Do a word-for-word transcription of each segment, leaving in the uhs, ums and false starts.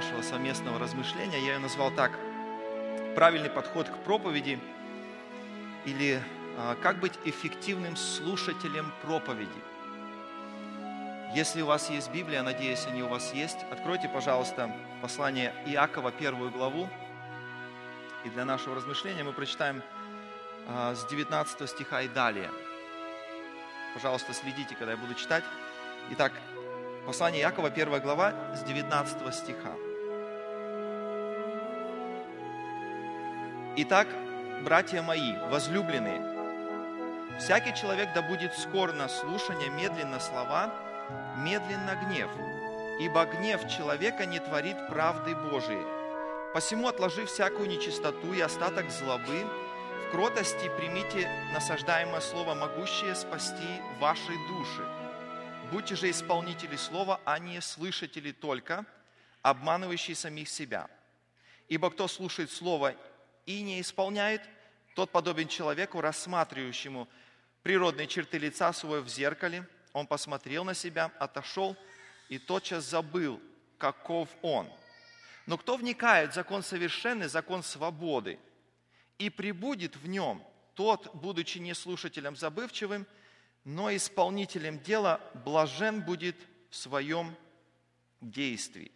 нашего совместного размышления. Я ее назвал так: «Правильный подход к проповеди» или «Как быть эффективным слушателем проповеди». Если у вас есть Библия, надеюсь, они у вас есть, откройте, пожалуйста, послание Иакова, первую главу. И для нашего размышления мы прочитаем с девятнадцатого стиха и далее. Пожалуйста, следите, когда я буду читать. Итак, послание Иакова, первая глава, с девятнадцатого стиха. «Итак, братья мои, возлюбленные, всякий человек да будет скор на слушание, медленно слова, медленно гнев, ибо гнев человека не творит правды Божией. Посему, отложив всякую нечистоту и остаток злобы, в кротости примите насаждаемое слово, могущее спасти ваши души. Будьте же исполнители слова, а не слышатели только, обманывающие самих себя. Ибо кто слушает слово и не исполняет, тот подобен человеку, рассматривающему природные черты лица своего в зеркале. Он посмотрел на себя, отошел и тотчас забыл, каков он. Но кто вникает в закон совершенный, закон свободы, и пребудет в нем, тот, будучи не слушателем забывчивым, но исполнителем дела, блажен будет в своем действии».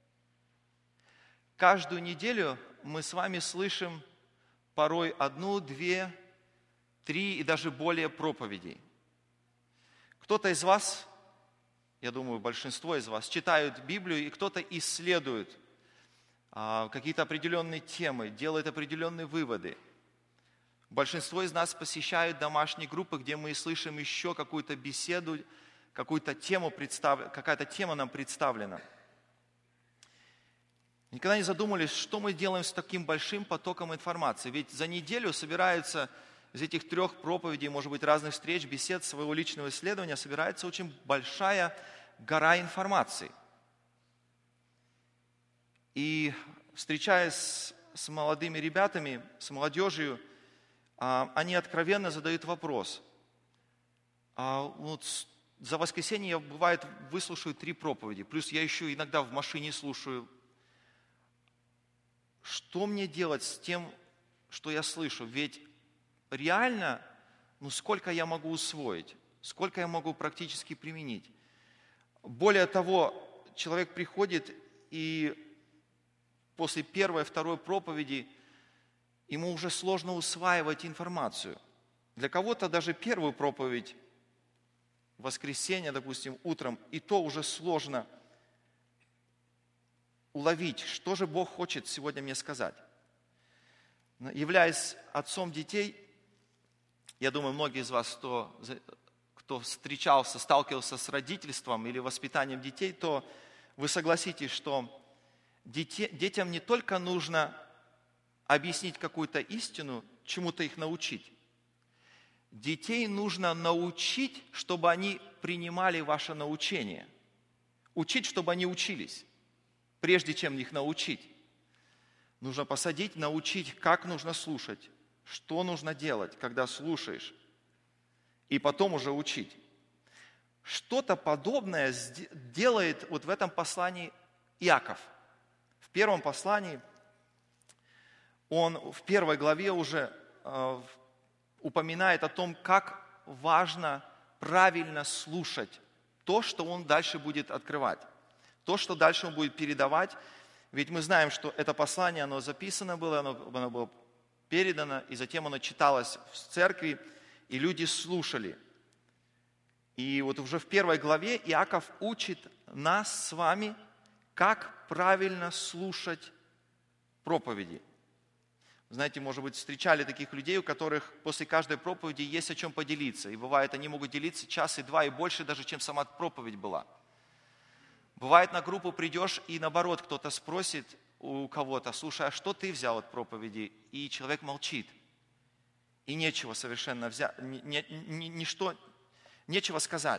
Каждую неделю мы с вами слышим порой одну, две, три и даже более проповедей. Кто-то из вас, я думаю, большинство из вас, читают Библию, и кто-то исследует а, какие-то определенные темы, делает определенные выводы. Большинство из нас посещают домашние группы, где мы слышим еще какую-то беседу, какую-то тему представ... какая-то тема нам представлена. Никогда не задумывались, что мы делаем с таким большим потоком информации. Ведь за неделю собирается из этих трех проповедей, может быть, разных встреч, бесед, своего личного исследования, собирается очень большая гора информации. И встречаясь с молодыми ребятами, с молодежью, они откровенно задают вопрос. Вот за воскресенье я, бывает, выслушаю три проповеди, плюс я еще иногда в машине слушаю. Что мне делать с тем, что я слышу? Ведь реально, ну сколько я могу усвоить, сколько я могу практически применить. Более того, человек приходит и после первой, второй проповеди ему уже сложно усваивать информацию. Для кого-то даже первую проповедь в воскресенье, допустим, утром, и то уже сложно уловить, что же Бог хочет сегодня мне сказать. Являясь отцом детей, я думаю, многие из вас, кто, кто встречался, сталкивался с родительством или воспитанием детей, то вы согласитесь, что дете, детям не только нужно объяснить какую-то истину, чему-то их научить. Детей нужно научить, чтобы они принимали ваше научение. Учить, чтобы они учились, прежде чем их научить. Нужно посадить, научить, как нужно слушать, что нужно делать, когда слушаешь, и потом уже учить. Что-то подобное делает вот в этом послании Иаков. В первом послании он в первой главе уже э, упоминает о том, как важно правильно слушать то, что он дальше будет открывать, то, что дальше он будет передавать. Ведь мы знаем, что это послание, оно записано было, оно, оно было передано, и затем оно читалось в церкви, и люди слушали. И вот уже в первой главе Иаков учит нас с вами, как правильно слушать проповеди. Знаете, может быть, встречали таких людей, у которых после каждой проповеди есть о чем поделиться. И бывает, они могут делиться час и два, и больше даже, чем сама проповедь была. Бывает, на группу придешь, и наоборот, кто-то спросит у кого-то: слушай, а что ты взял от проповеди? И человек молчит. И нечего совершенно взять, ни, ни, ничто, нечего сказать.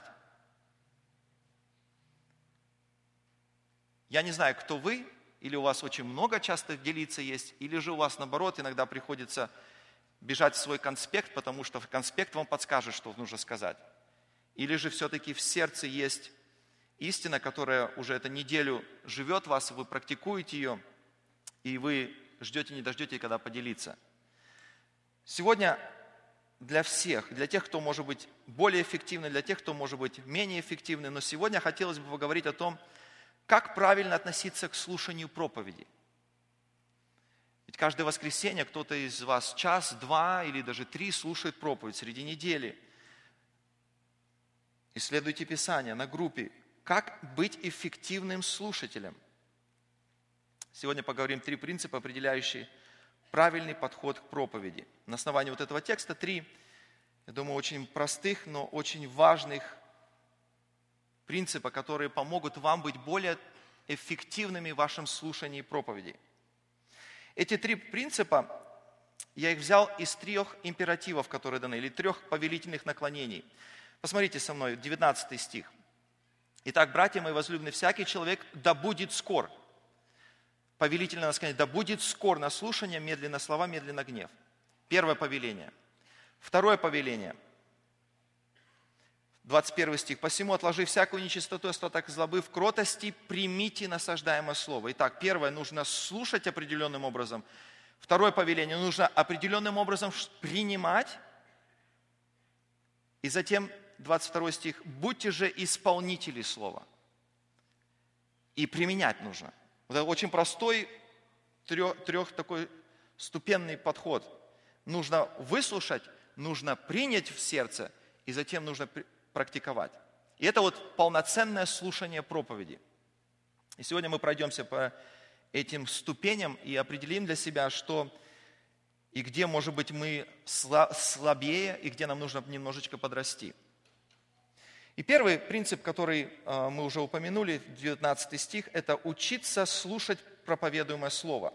Я не знаю, кто вы, или у вас очень много часто делиться есть, или же у вас, наоборот, иногда приходится бежать в свой конспект, потому что конспект вам подскажет, что нужно сказать. Или же все-таки в сердце есть истина, которая уже эту неделю живет в вас, вы практикуете ее, и вы ждете, не дождете, когда поделиться. Сегодня для всех, для тех, кто может быть более эффективный, для тех, кто может быть менее эффективный, но сегодня хотелось бы поговорить о том, как правильно относиться к слушанию проповеди. Ведь каждое воскресенье кто-то из вас час, два или даже три слушает проповедь среди недели. Исследуйте Писание на группе. Как быть эффективным слушателем? Сегодня поговорим три принципа, определяющие правильный подход к проповеди. На основании вот этого текста три, я думаю, очень простых, но очень важных принципа, которые помогут вам быть более эффективными в вашем слушании проповеди. Эти три принципа, я их взял из трех императивов, которые даны, или трех повелительных наклонений. Посмотрите со мной, девятнадцатый стих. «Итак, братья мои возлюбленные, всякий человек да будет скор». Повелительно надо сказать, да будет скор на слушание, медленно слова, медленно гнев. Первое повеление. Второе повеление. двадцать первый стих. «Посему, отложи всякую нечистоту, остаток злобы, в кротости примите насаждаемое слово». Итак, первое, нужно слушать определенным образом. Второе повеление, нужно определенным образом принимать. И затем, двадцать второй стих, «Будьте же исполнители слова». И применять нужно. Это очень простой, трех, трех такой ступенный подход. Нужно выслушать, нужно принять в сердце, и затем нужно практиковать. И это вот полноценное слушание проповеди. И сегодня мы пройдемся по этим ступеням и определим для себя, что и где, может быть, мы слабее, и где нам нужно немножечко подрасти. И первый принцип, который мы уже упомянули, девятнадцатый стих, это учиться слушать проповедуемое слово.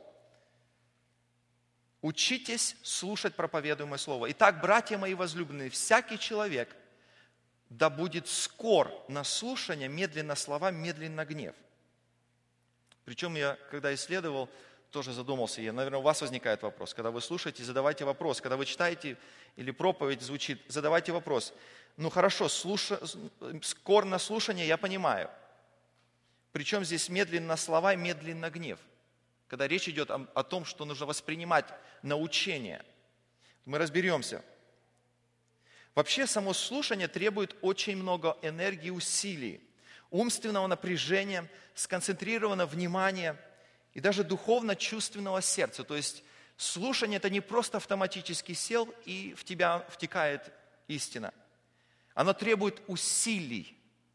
Учитесь слушать проповедуемое слово. Итак, братья мои возлюбленные, всякий человек да будет скор на слушание, медленно слова, медленно гнев. Причем я, когда исследовал, тоже задумался, я, наверное, у вас возникает вопрос. Когда вы слушаете, задавайте вопрос. Когда вы читаете или проповедь звучит, задавайте вопрос. Ну хорошо, слуша... скор на слушание я понимаю. Причем здесь медленно слова, медленно гнев. Когда речь идет о, о том, что нужно воспринимать научение. Мы разберемся. Вообще, само слушание требует очень много энергии и усилий, умственного напряжения, сконцентрированного внимания и даже духовно-чувственного сердца. То есть слушание – это не просто автоматически сел и в тебя втекает истина. Оно требует усилий.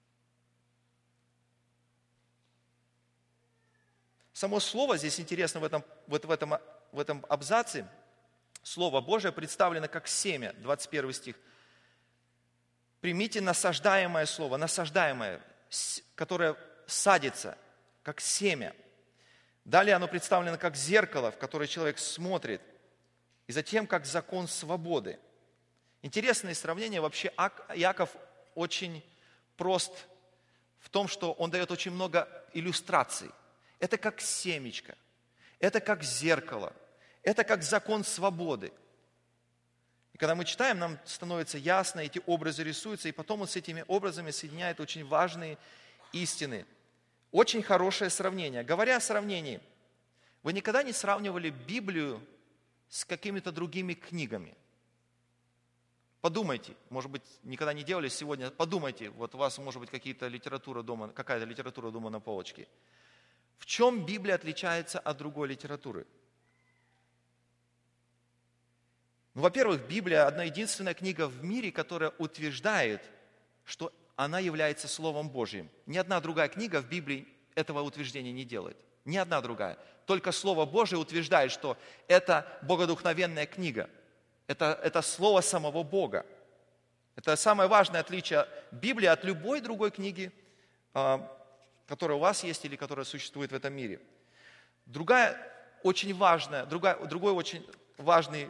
Само слово здесь интересно в этом, вот в этом, в этом абзаце. Слово Божие представлено как семя, двадцать первый стих. Примите насаждаемое слово, насаждаемое, которое садится, как семя. Далее оно представлено как зеркало, в которое человек смотрит, и затем как закон свободы. Интересное сравнение. Вообще Иаков очень прост в том, что он дает очень много иллюстраций. Это как семечко, это как зеркало, это как закон свободы. И когда мы читаем, нам становится ясно, эти образы рисуются, и потом он с этими образами соединяет очень важные истины. Очень хорошее сравнение. Говоря о сравнении, вы никогда не сравнивали Библию с какими-то другими книгами? Подумайте, может быть, никогда не делали сегодня, подумайте, вот у вас может быть какие-то литература дома, какая-то литература дома на полочке. В чем Библия отличается от другой литературы? Ну, во-первых, Библия – одна единственная книга в мире, которая утверждает, что она является Словом Божьим. Ни одна другая книга в Библии этого утверждения не делает. Ни одна другая. Только Слово Божие утверждает, что это богодухновенная книга. Это, это Слово самого Бога. Это самое важное отличие Библии от любой другой книги, которая у вас есть или которая существует в этом мире. Другая очень важная, другая, другой очень важный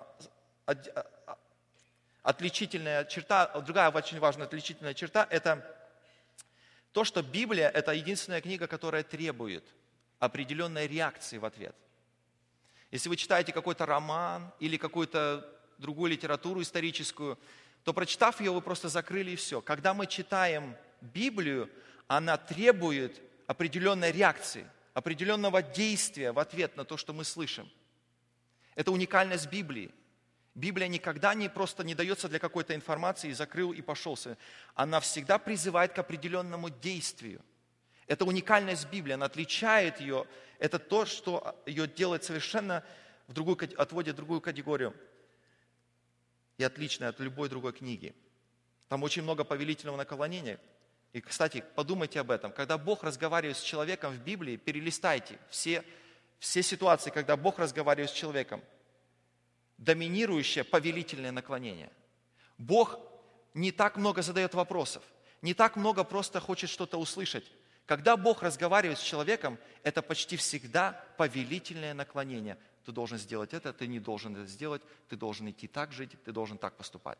отличительная черта, другая очень важная отличительная черта – это то, что Библия – это единственная книга, которая требует определенной реакции в ответ. Если вы читаете какой-то роман или какую-то другую литературу историческую, то, прочитав ее, вы просто закрыли и все. Когда мы читаем Библию, она требует определенной реакции, определенного действия в ответ на то, что мы слышим. Это уникальность Библии. Библия никогда не просто не дается для какой-то информации, и закрыл, и пошел. Она всегда призывает к определенному действию. Это уникальность Библии, она отличает ее. Это то, что ее делает совершенно, в другую, отводит в другую категорию. И отличное от любой другой книги. Там очень много повелительного наклонения. И, кстати, подумайте об этом. Когда Бог разговаривает с человеком в Библии, перелистайте все, все ситуации, когда Бог разговаривает с человеком. Доминирующее повелительное наклонение. Бог не так много задает вопросов, не так много просто хочет что-то услышать. Когда Бог разговаривает с человеком, это почти всегда повелительное наклонение. Ты должен сделать это, ты не должен это сделать, ты должен идти так жить, ты должен так поступать.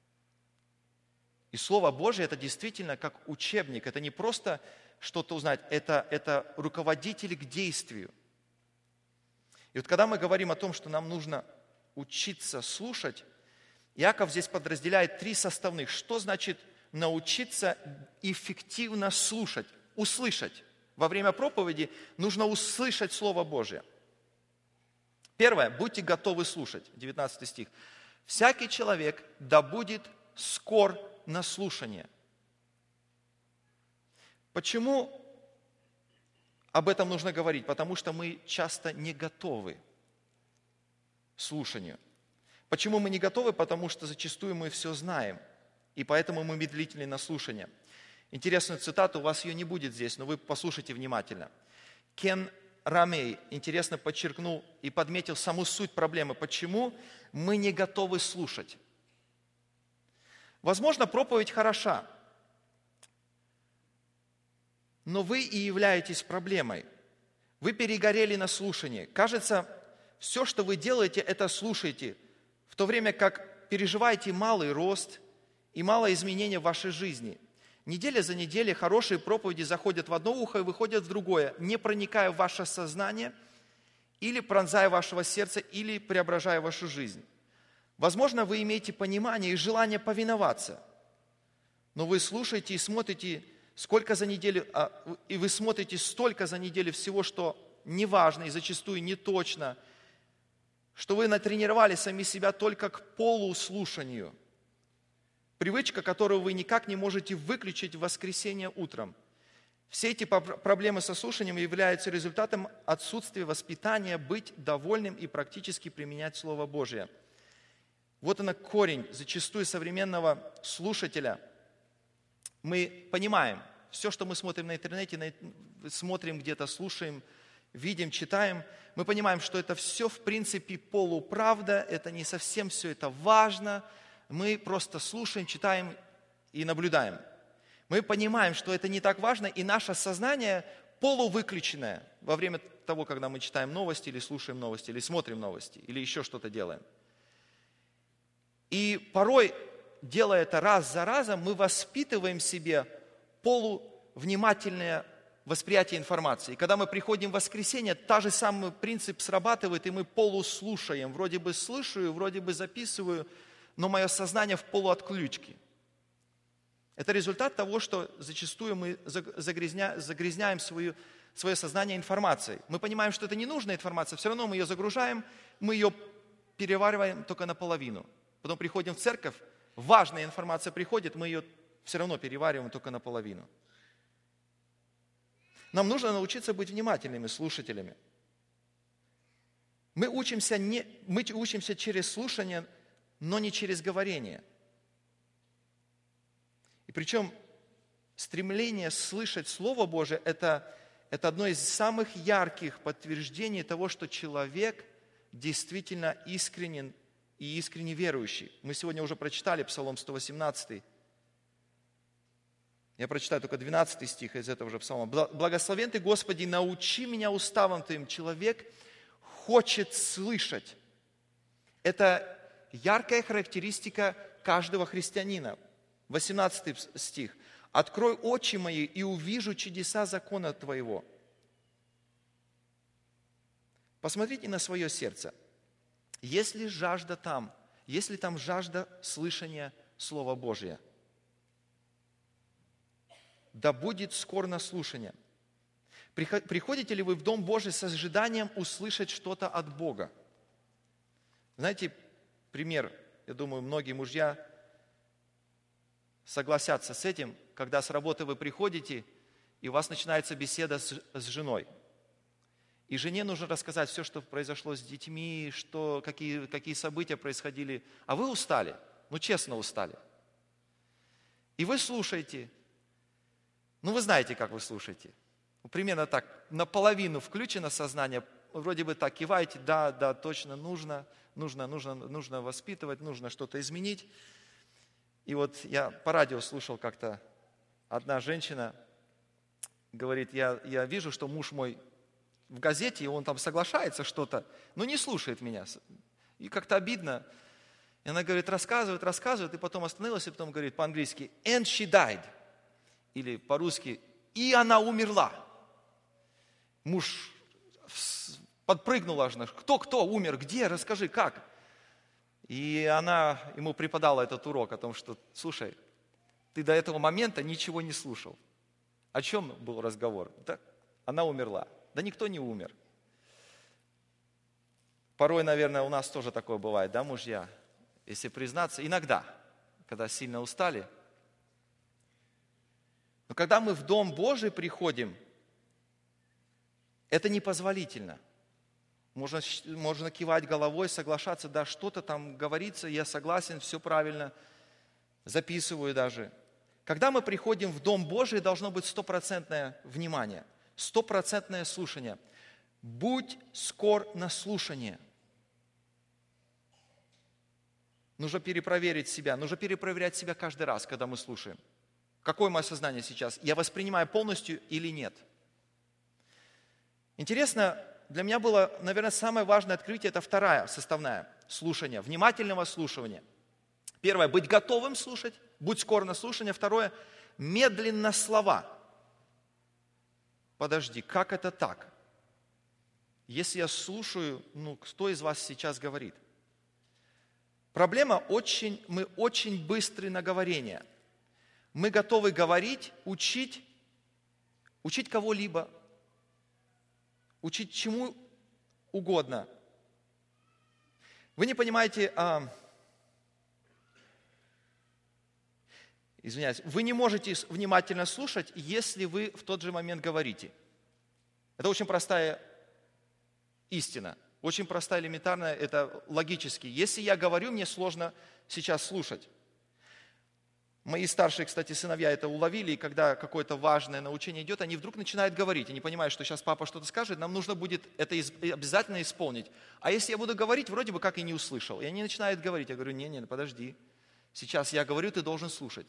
И Слово Божие это действительно как учебник, это не просто что-то узнать, это, это руководитель к действию. И вот когда мы говорим о том, что нам нужно учиться слушать, Иаков здесь подразделяет три составных. Что значит научиться эффективно слушать, услышать? Во время проповеди нужно услышать Слово Божие. Первое, будьте готовы слушать, девятнадцатый стих. «Всякий человек да будет скор на слушание». Почему об этом нужно говорить? Потому что мы часто не готовы слушанию. Почему мы не готовы? Потому что зачастую мы все знаем, и поэтому мы медлительны на слушание. Интересную цитату, у вас ее не будет здесь, но вы послушайте внимательно. Кен Рамей интересно подчеркнул и подметил саму суть проблемы, почему мы не готовы слушать. Возможно, проповедь хороша, но вы и являетесь проблемой. Вы перегорели на слушании. Кажется, все, что вы делаете, это слушаете, в то время как переживаете малый рост и малое изменение в вашей жизни. Неделя за неделей хорошие проповеди заходят в одно ухо и выходят в другое, не проникая в ваше сознание или пронзая вашего сердца, или преображая вашу жизнь. Возможно, вы имеете понимание и желание повиноваться, но вы слушаете и смотрите, сколько за неделю, и вы смотрите столько за неделю всего, что неважно и зачастую не точно, что вы натренировали сами себя только к полуслушанию. Привычка, которую вы никак не можете выключить в воскресенье утром. Все эти проблемы со слушанием являются результатом отсутствия воспитания быть довольным и практически применять Слово Божие. Вот она корень зачастую современного слушателя. Мы понимаем, все, что мы смотрим на интернете, смотрим где-то, слушаем, видим, читаем, мы понимаем, что это все в принципе полуправда, это не совсем все это важно, мы просто слушаем, читаем и наблюдаем. Мы понимаем, что это не так важно, и наше сознание полувыключенное во время того, когда мы читаем новости, или слушаем новости, или смотрим новости, или еще что-то делаем. И порой, делая это раз за разом, мы воспитываем в себе полувнимательное восприятие информации. И когда мы приходим в воскресенье, та же самый принцип срабатывает, и мы полуслушаем. Вроде бы слышу, вроде бы записываю, но мое сознание в полуотключке. Это результат того, что зачастую мы загрязня, загрязняем свою, свое сознание информацией. Мы понимаем, что это ненужная информация, все равно мы ее загружаем, мы ее перевариваем только наполовину. Потом приходим в церковь, важная информация приходит, мы ее все равно перевариваем только наполовину. Нам нужно научиться быть внимательными слушателями. Мы учимся, не, мы учимся через слушание, но не через говорение. И причем стремление слышать Слово Божие – это, это одно из самых ярких подтверждений того, что человек действительно искренен и искренне верующий. Мы сегодня уже прочитали Псалом сто восемнадцатый. Я прочитаю только двенадцатый стих из этого же псалма. «Благословен Ты, Господи, научи меня уставам Твоим». Человек хочет слышать. Это яркая характеристика каждого христианина. восемнадцатый стих. «Открой очи мои, и увижу чудеса закона Твоего». Посмотрите на свое сердце. Есть ли жажда там? Есть ли там жажда слышания Слова Божия? да будет скорно слушание. Приходите ли вы в Дом Божий с ожиданием услышать что-то от Бога? Знаете, пример, я думаю, многие мужья согласятся с этим, когда с работы вы приходите, и у вас начинается беседа с, с женой. И жене нужно рассказать все, что произошло с детьми, что, какие, какие события происходили. А вы устали, ну честно устали. И вы слушаете. Ну вы знаете, как вы слушаете. Примерно так, наполовину включено сознание, вроде бы так киваете, да, да, точно нужно, нужно, нужно, нужно воспитывать, нужно что-то изменить. И вот я по радио слушал как-то, одна женщина говорит, я, я вижу, что муж мой в газете, и он там соглашается что-то, но не слушает меня. И как-то обидно. И она говорит, рассказывает, рассказывает, и потом остановилась, и потом говорит по-английски, and she died. Или по-русски, и она умерла. Муж подпрыгнул аж, кто, кто умер, где, расскажи, как. И она ему преподала этот урок о том, что, слушай, ты до этого момента ничего не слушал. О чем был разговор? Да, она умерла. Да никто не умер. Порой, наверное, у нас тоже такое бывает, да, мужья? Если признаться, иногда, когда сильно устали. Но когда мы в Дом Божий приходим, это непозволительно. Можно, можно кивать головой, соглашаться, да, что-то там говорится, я согласен, все правильно, записываю даже. Когда мы приходим в Дом Божий, должно быть стопроцентное внимание, стопроцентное слушание. Будь скор на слушание. Нужно перепроверить себя, нужно перепроверять себя каждый раз, когда мы слушаем. Какое мое сознание сейчас? Я воспринимаю полностью или нет? Интересно, для меня было, наверное, самое важное открытие, это вторая составная – слушание, внимательного слушания. Первое – быть готовым слушать, будь скор на слушание. Второе – медленно слова. Подожди, как это так? Если я слушаю, ну, кто из вас сейчас говорит? Проблема очень, мы очень быстры на говорение. Мы готовы говорить, учить, учить кого-либо, учить чему угодно. Вы не понимаете, а, извиняюсь, вы не можете внимательно слушать, если вы в тот же момент говорите. Это очень простая истина, очень простая, элементарная, это логически. Если я говорю, мне сложно сейчас слушать. Мои старшие, кстати, сыновья это уловили, и когда какое-то важное научение идет, они вдруг начинают говорить. Они понимают, что сейчас папа что-то скажет, нам нужно будет это обязательно исполнить. А если я буду говорить, вроде бы как и не услышал. И они начинают говорить. Я говорю, не-не, подожди. Сейчас я говорю, ты должен слушать.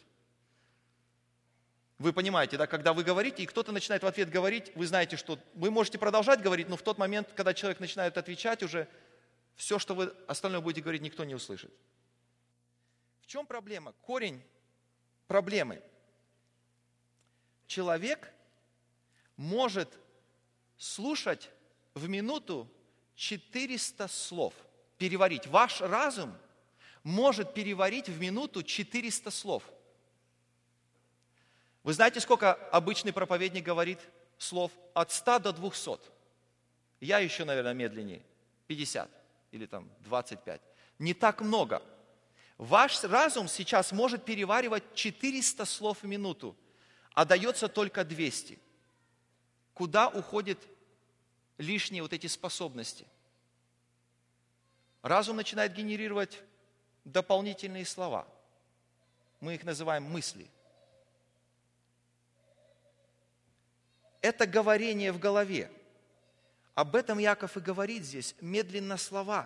Вы понимаете, да, когда вы говорите, и кто-то начинает в ответ говорить, вы знаете, что вы можете продолжать говорить, но в тот момент, когда человек начинает отвечать, уже все, что вы остальное будете говорить, никто не услышит. В чем проблема? Корень проблемы. Человек может слушать в минуту четыреста слов, переварить. Ваш разум может переварить в минуту четыреста слов. Вы знаете, сколько обычный проповедник говорит слов? От ста до двухсот. Я еще, наверное, медленнее. пятьдесят или там двадцать пять. Не так много. Ваш разум сейчас может переваривать четыреста слов в минуту, а дается только двести. Куда уходят лишние вот эти способности? Разум начинает генерировать дополнительные слова. Мы их называем мысли. Это говорение в голове. Об этом Иаков и говорит здесь, медленно слова.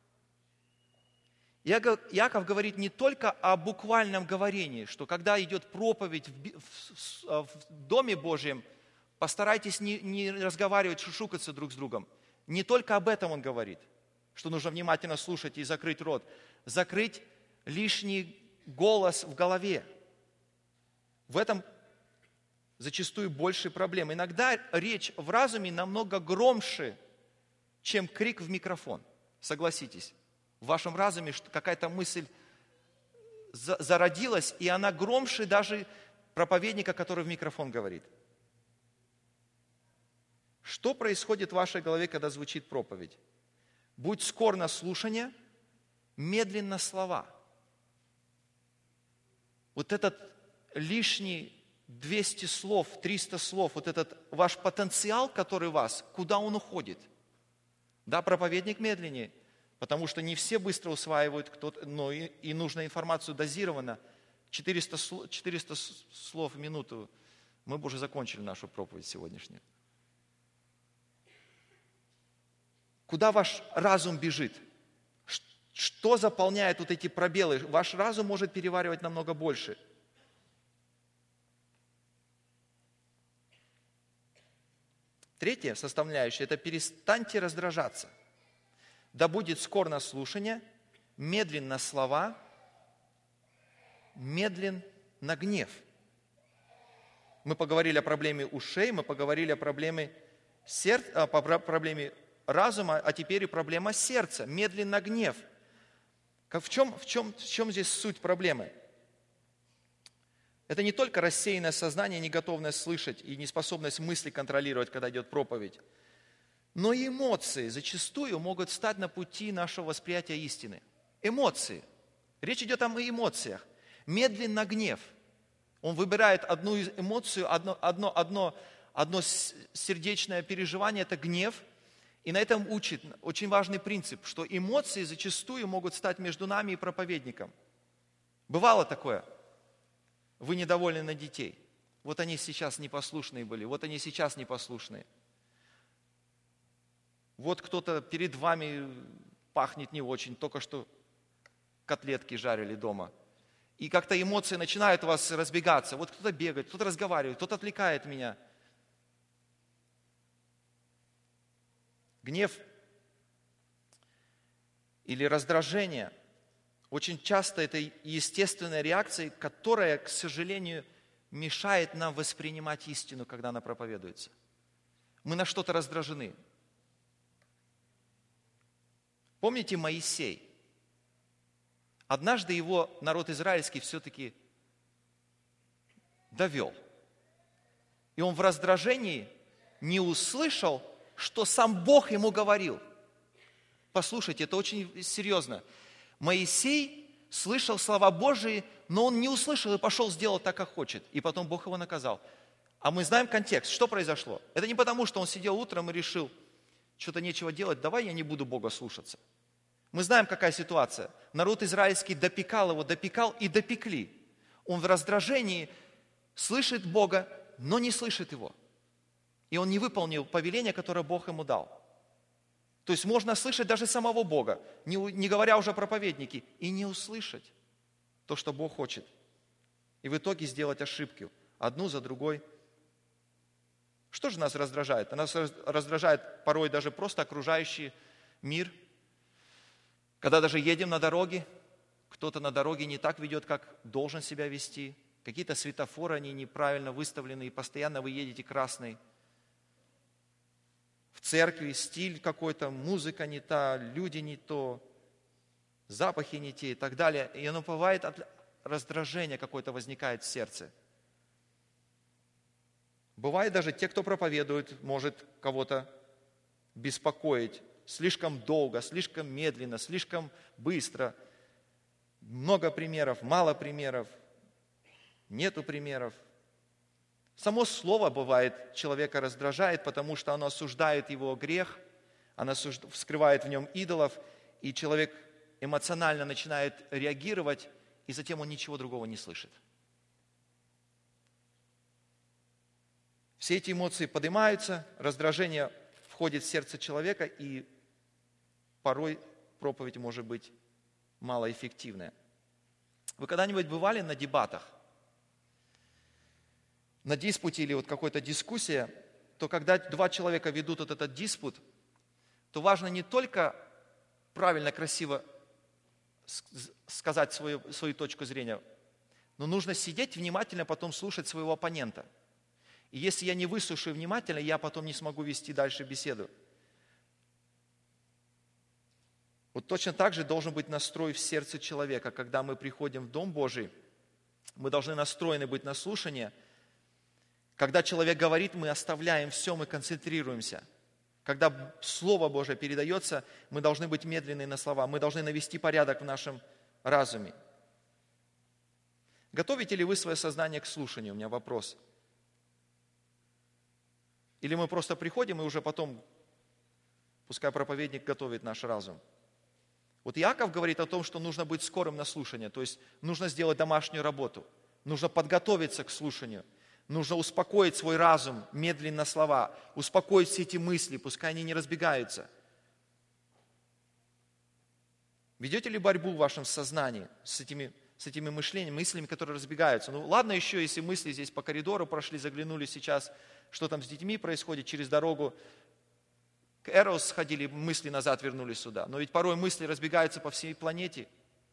Иаков говорит не только о буквальном говорении, что когда идет проповедь в Доме Божьем, постарайтесь не, не разговаривать, шушукаться друг с другом. Не только об этом он говорит, что нужно внимательно слушать и закрыть рот. Закрыть лишний голос в голове. В этом зачастую больше проблем. Иногда речь в разуме намного громче, чем крик в микрофон. Согласитесь. В вашем разуме какая-то мысль зародилась, и она громче даже, проповедника, который в микрофон говорит. Что происходит в вашей голове, когда звучит проповедь? Будь скор на слушание, медленно слова. Вот этот лишний двести слов, триста слов, вот этот ваш потенциал, который у вас, куда он уходит? Да, проповедник медленнее, потому что не все быстро усваивают, кто-то, но и, и нужно информацию дозированно. четыреста, четыреста слов в минуту. Мы бы уже закончили нашу проповедь сегодняшнюю. Куда ваш разум бежит? Что заполняет вот эти пробелы? Ваш разум может переваривать намного больше. Третья составляющая – это перестаньте раздражаться. Да будет скор на слушание, медлен на слова, медлен на гнев. Мы поговорили о проблеме ушей, мы поговорили о проблеме, сер... о проблеме разума, а теперь и проблема сердца, медлен на гнев. В чем, в чем, в чем здесь суть проблемы? Это не только рассеянное сознание, неготовность слышать и неспособность мысли контролировать, когда идет проповедь, но и эмоции зачастую могут стать на пути нашего восприятия истины. Эмоции. Речь идет о эмоциях. Медлен на гнев. Он выбирает одну эмоцию, одно, одно, одно, одно сердечное переживание – это гнев. И на этом учит очень важный принцип, что эмоции зачастую могут стать между нами и проповедником. Бывало такое. Вы недовольны на детей. Вот они сейчас непослушные были, вот они сейчас непослушные. Вот кто-то перед вами пахнет не очень, только что котлетки жарили дома. И как-то эмоции начинают у вас разбегаться. Вот кто-то бегает, кто-то разговаривает, кто-то отвлекает меня. Гнев или раздражение очень часто это естественная реакция, которая, к сожалению, мешает нам воспринимать истину, когда она проповедуется. Мы на что-то раздражены. Помните Моисей? Однажды его народ израильский все-таки довел. И он в раздражении не услышал, что сам Бог ему говорил. Послушайте, это очень серьезно. Моисей слышал слова Божии, но он не услышал и пошел сделать так, как хочет. И потом Бог его наказал. А мы знаем контекст, что произошло. Это не потому, что он сидел утром и решил, что-то нечего делать, давай я не буду Бога слушаться. Мы знаем, какая ситуация. Народ израильский допекал его, допекал и допекли. Он в раздражении слышит Бога, но не слышит его. И он не выполнил повеление, которое Бог ему дал. То есть можно слышать даже самого Бога, не, не говоря уже о проповеднике, и не услышать то, что Бог хочет. И в итоге сделать ошибки, одну за другой. Что же нас раздражает? Нас раздражает порой даже просто окружающий мир. Когда даже едем на дороге, кто-то на дороге не так ведет, как должен себя вести. Какие-то светофоры, они неправильно выставлены, и постоянно вы едете красный. В церкви стиль какой-то, музыка не та, люди не то, запахи не те и так далее. И оно бывает от раздражения какое-то возникает в сердце. Бывает даже те, кто проповедует, может кого-то беспокоить слишком долго, слишком медленно, слишком быстро. Много примеров, мало примеров, нету примеров. Само слово, бывает, человека раздражает, потому что оно осуждает его грех, оно вскрывает в нем идолов, и человек эмоционально начинает реагировать, и затем он ничего другого не слышит. Все эти эмоции поднимаются, раздражение входит в сердце человека, и порой проповедь может быть малоэффективная. Вы когда-нибудь бывали на дебатах? На диспуте или вот какой-то дискуссия, то когда два человека ведут вот этот диспут, то важно не только правильно, красиво сказать свою, свою точку зрения, но нужно сидеть внимательно, потом слушать своего оппонента. И если я не выслушаю внимательно, я потом не смогу вести дальше беседу. Вот точно так же должен быть настрой в сердце человека, когда мы приходим в Дом Божий, Мы должны настроены быть на слушание. Когда человек говорит, мы оставляем все, мы концентрируемся. Когда Слово Божие передается, мы должны быть медленны на слова. Мы должны навести порядок в нашем разуме. Готовите ли вы свое сознание к слушанию? У меня вопрос. Или мы просто приходим и уже потом, пускай проповедник готовит наш разум? Вот Иаков говорит о том, что нужно быть скорым на слушание, то есть нужно сделать домашнюю работу, нужно подготовиться к слушанию, нужно успокоить свой разум, медленно на слова, успокоить все эти мысли, пускай они не разбегаются. Ведете ли борьбу в вашем сознании с этими, с этими мышлениями, мыслями, которые разбегаются? Ну ладно еще, если мысли здесь по коридору прошли, заглянули сейчас, что там с детьми происходит, через дорогу к Эрос сходили, мысли назад вернулись сюда. Но ведь порой мысли разбегаются по всей планете.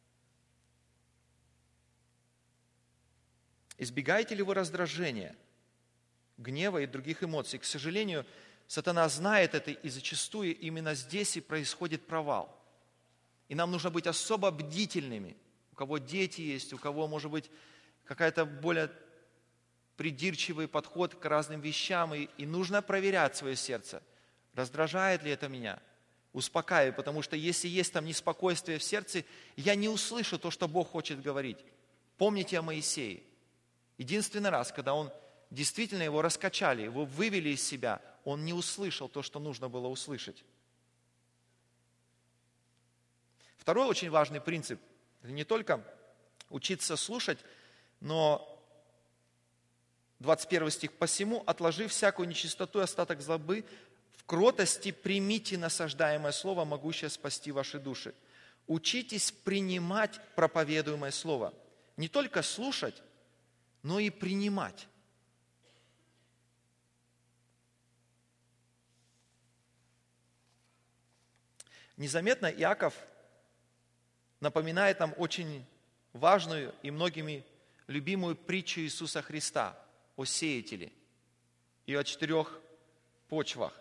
Избегаете ли вы раздражения, гнева и других эмоций? К сожалению, сатана знает это, и зачастую именно здесь и происходит провал. И нам нужно быть особо бдительными. У кого дети есть, у кого, может быть, какая-то более придирчивый подход к разным вещам, и, и нужно проверять свое сердце. Раздражает ли это меня? Успокаиваю, потому что если есть там неспокойствие в сердце, я не услышу то, что Бог хочет говорить. Помните о Моисее. Единственный раз, когда он действительно его раскачали, его вывели из себя, он не услышал то, что нужно было услышать. Второй очень важный принцип – это не только учиться слушать, но двадцать первый стих: «Посему, отложив всякую нечистоту и остаток злобы, в кротости примите насаждаемое слово, могущее спасти ваши души». Учитесь принимать проповедуемое слово. Не только слушать, но и принимать. Незаметно Иаков напоминает нам очень важную и многими любимую притчу Иисуса Христа о сеятеле и о четырех почвах.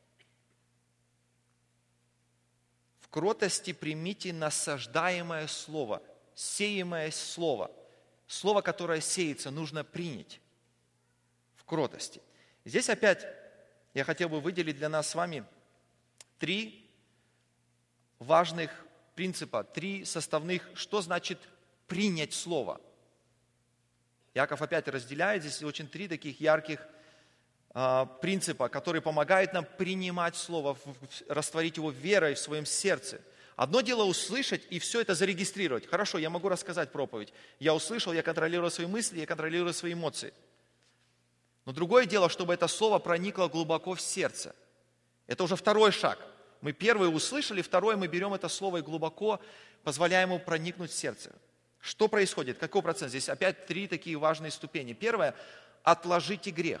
В кротости примите насаждаемое слово, сеемое слово. Слово, которое сеется, нужно принять в кротости. Здесь опять я хотел бы выделить для нас с вами три важных принципа, три составных, что значит принять слово. Иаков опять разделяет здесь очень три таких ярких а, принципа, которые помогают нам принимать слово, растворить его верой в своем сердце. Одно дело услышать и все это зарегистрировать. Хорошо, я могу рассказать проповедь. Я услышал, я контролирую свои мысли, я контролирую свои эмоции. Но другое дело, чтобы это слово проникло глубоко в сердце. Это уже второй шаг. Мы первый услышали, второй мы берем это слово и глубоко позволяем ему проникнуть в сердце. Что происходит? Какой процент? Здесь опять три такие важные ступени. Первое – отложите грех.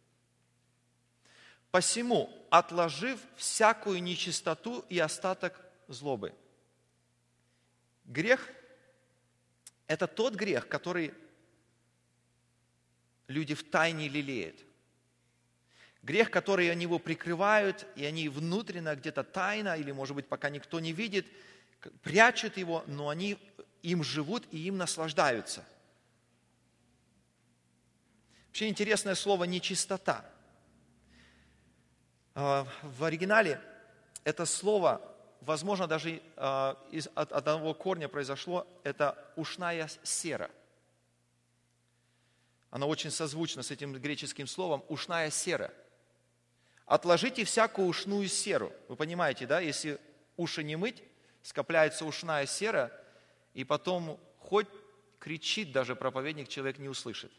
Посему, отложив всякую нечистоту и остаток злобы. Грех – это тот грех, который люди втайне лелеют. Грех, который они его прикрывают, и они внутренне, где-то тайно, или, может быть, пока никто не видит, прячут его, но они им живут и им наслаждаются. Вообще интересное слово «нечистота». В оригинале это слово, возможно, даже из, от одного корня произошло, это ушная сера. Оно очень созвучно с этим греческим словом «ушная сера». Отложите всякую ушную серу. Вы понимаете, да? Если уши не мыть, скопляется ушная сера, и потом хоть кричит даже проповедник, человек не услышит.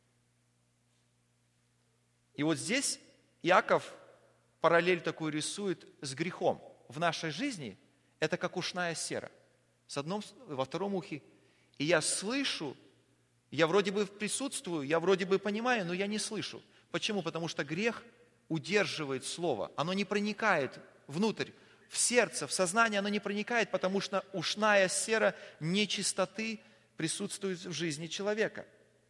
И вот здесь Иаков параллель такую рисует с грехом. В нашей жизни это как ушная сера. С одном, во втором ухе. И я слышу, я вроде бы присутствую, я вроде бы понимаю, но я не слышу. Почему? Потому что грех удерживает слово. Оно не проникает внутрь, в сердце, в сознание оно не проникает, потому что ушная сера нечистоты присутствует в жизни человека.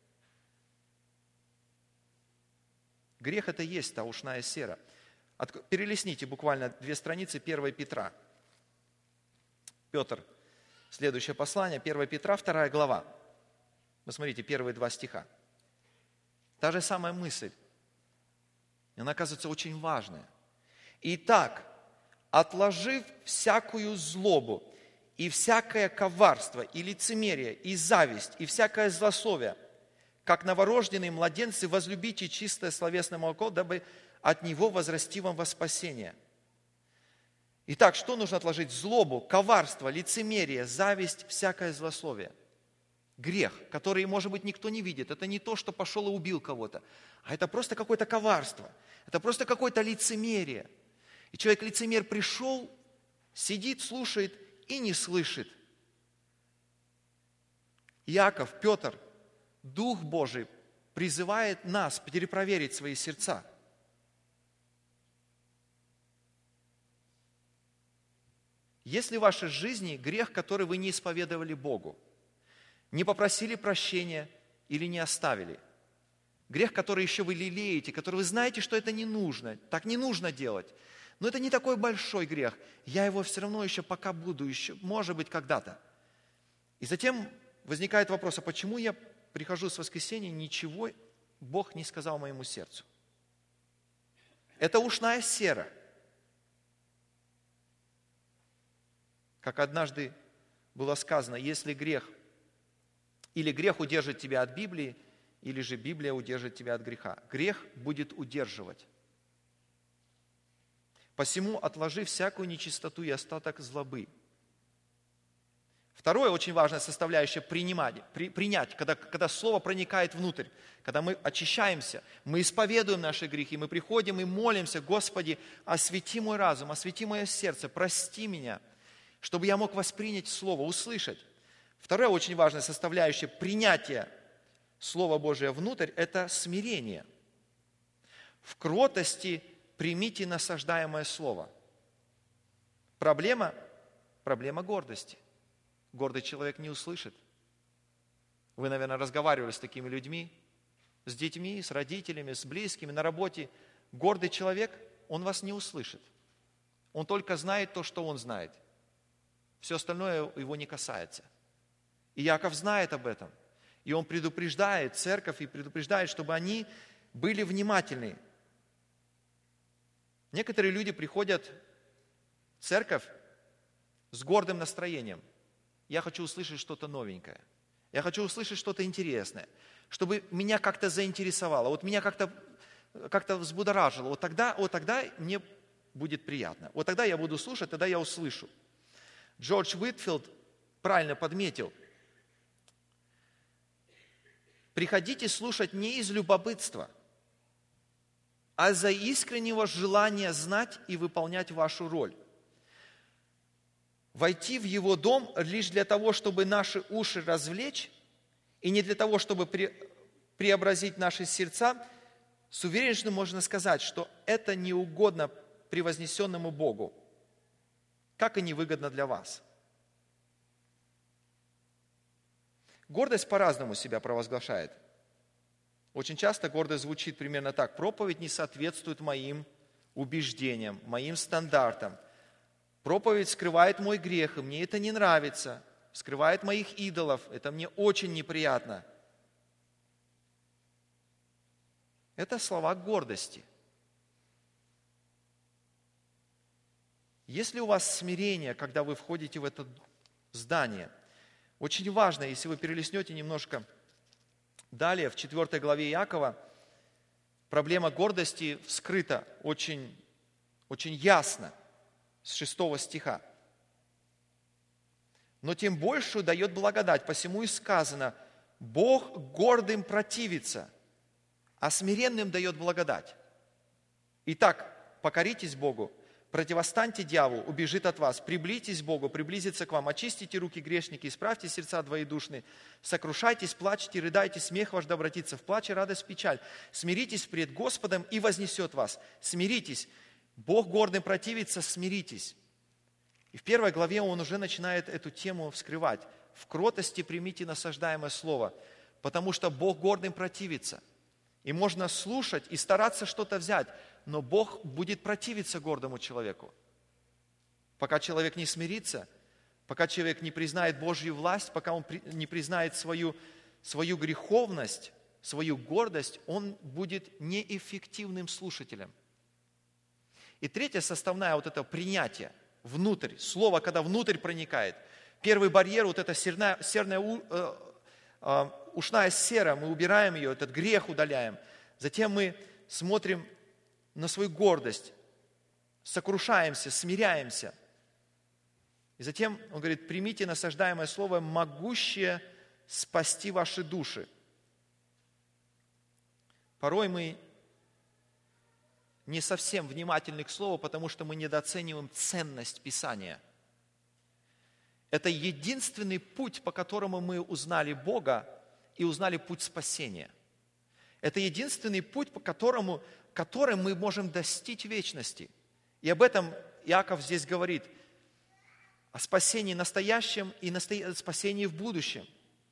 Грех – это и есть та ушная сера. Перелистните буквально две страницы первого Петра. Петр, следующее послание, первое Петра, вторая глава. Посмотрите, первые два стиха. Та же самая мысль. Она, оказывается, очень важная. «Итак, отложив всякую злобу и всякое коварство, и лицемерие, и зависть, и всякое злословие, как новорожденные младенцы, возлюбите чистое словесное молоко, дабы от него возрасти вам во спасение». Итак, что нужно отложить? Злобу, коварство, лицемерие, зависть, всякое злословие. Грех, который, может быть, никто не видит. Это не то, что пошел и убил кого-то, а это просто какое-то коварство. Это просто какое-то лицемерие. И человек-лицемер пришел, сидит, слушает и не слышит. Иаков, Петр, Дух Божий призывает нас перепроверить свои сердца. Есть ли в вашей жизни грех, который вы не исповедовали Богу? Не попросили прощения или не оставили? Грех, который еще вы лелеете, который вы знаете, что это не нужно, так не нужно делать. Но это не такой большой грех. Я его все равно еще пока буду, еще, может быть, когда-то. И затем возникает вопрос, а почему я прихожу с воскресенья, ничего Бог не сказал моему сердцу? Это ушная сера. Как однажды было сказано, если грех, или грех удержит тебя от Библии, или же Библия удержит тебя от греха. Грех будет удерживать. Посему отложи всякую нечистоту и остаток злобы. Второе, очень важная составляющая принимать, при, принять, когда, когда Слово проникает внутрь, когда мы очищаемся, мы исповедуем наши грехи, мы приходим и молимся: Господи, освети мой разум, освети мое сердце, прости меня, чтобы я мог воспринять Слово, услышать. Вторая очень важная составляющая принятия Слова Божия внутрь – это смирение. В кротости примите насаждаемое Слово. Проблема – проблема гордости. Гордый человек не услышит. Вы, наверное, разговаривали с такими людьми, с детьми, с родителями, с близкими, на работе. Гордый человек, он вас не услышит. Он только знает то, что он знает. Все остальное его не касается. И Иаков знает об этом. И он предупреждает церковь и предупреждает, чтобы они были внимательны. Некоторые люди приходят в церковь с гордым настроением. Я хочу услышать что-то новенькое. Я хочу услышать что-то интересное. Чтобы меня как-то заинтересовало. Вот меня как-то, как-то взбудоражило. Вот тогда, вот тогда мне будет приятно. Вот тогда я буду слушать, тогда я услышу. Джордж Уитфилд правильно подметил. Приходите слушать не из любопытства, а из-за искреннего желания знать и выполнять вашу роль. Войти в Его дом лишь для того, чтобы наши уши развлечь, и не для того, чтобы пре- преобразить наши сердца, с уверенностью можно сказать, что это не угодно превознесенному Богу, как и невыгодно для вас. Гордость по-разному себя провозглашает. Очень часто гордость звучит примерно так: проповедь не соответствует моим убеждениям, моим стандартам. Проповедь скрывает мой грех, и мне это не нравится. Скрывает моих идолов, это мне очень неприятно. Это слова гордости. Есть ли у вас смирение, когда вы входите в это здание? Очень важно, если вы перелистнете немножко далее, в четвёртой главе Иакова, проблема гордости вскрыта очень, очень ясно с шестого стиха. «Но тем большую дает благодать, посему и сказано: Бог гордым противится, а смиренным дает благодать. Итак, покоритесь Богу, противостаньте дьяволу, убежит от вас. Приблизьтесь к Богу, приблизится к вам. Очистите руки грешники, исправьте сердца двоедушные. Сокрушайтесь, плачьте, рыдайте, смех ваш да обратится в плач и радость в печаль. Смиритесь пред Господом, и вознесет вас. Смиритесь. Бог гордым противится, смиритесь». И в первой главе он уже начинает эту тему вскрывать. В кротости примите насаждаемое слово, потому что Бог гордым противится. И можно слушать и стараться что-то взять, но Бог будет противиться гордому человеку. Пока человек не смирится, пока человек не признает Божью власть, пока он не признает свою, свою греховность, свою гордость, он будет неэффективным слушателем. И третья составная вот это принятие внутрь, слово, когда внутрь проникает. Первый барьер, вот эта серная, серная э, э, ушная сера, мы убираем ее, этот грех удаляем. Затем мы смотрим на свою гордость, сокрушаемся, смиряемся. И затем он говорит, примите насаждаемое слово, могущее спасти ваши души. Порой мы не совсем внимательны к слову, потому что мы недооцениваем ценность Писания. Это единственный путь, по которому мы узнали Бога и узнали путь спасения. Это единственный путь, по которому, которым мы можем достичь вечности. И об этом Иаков здесь говорит, о спасении настоящем и настоя... спасении в будущем.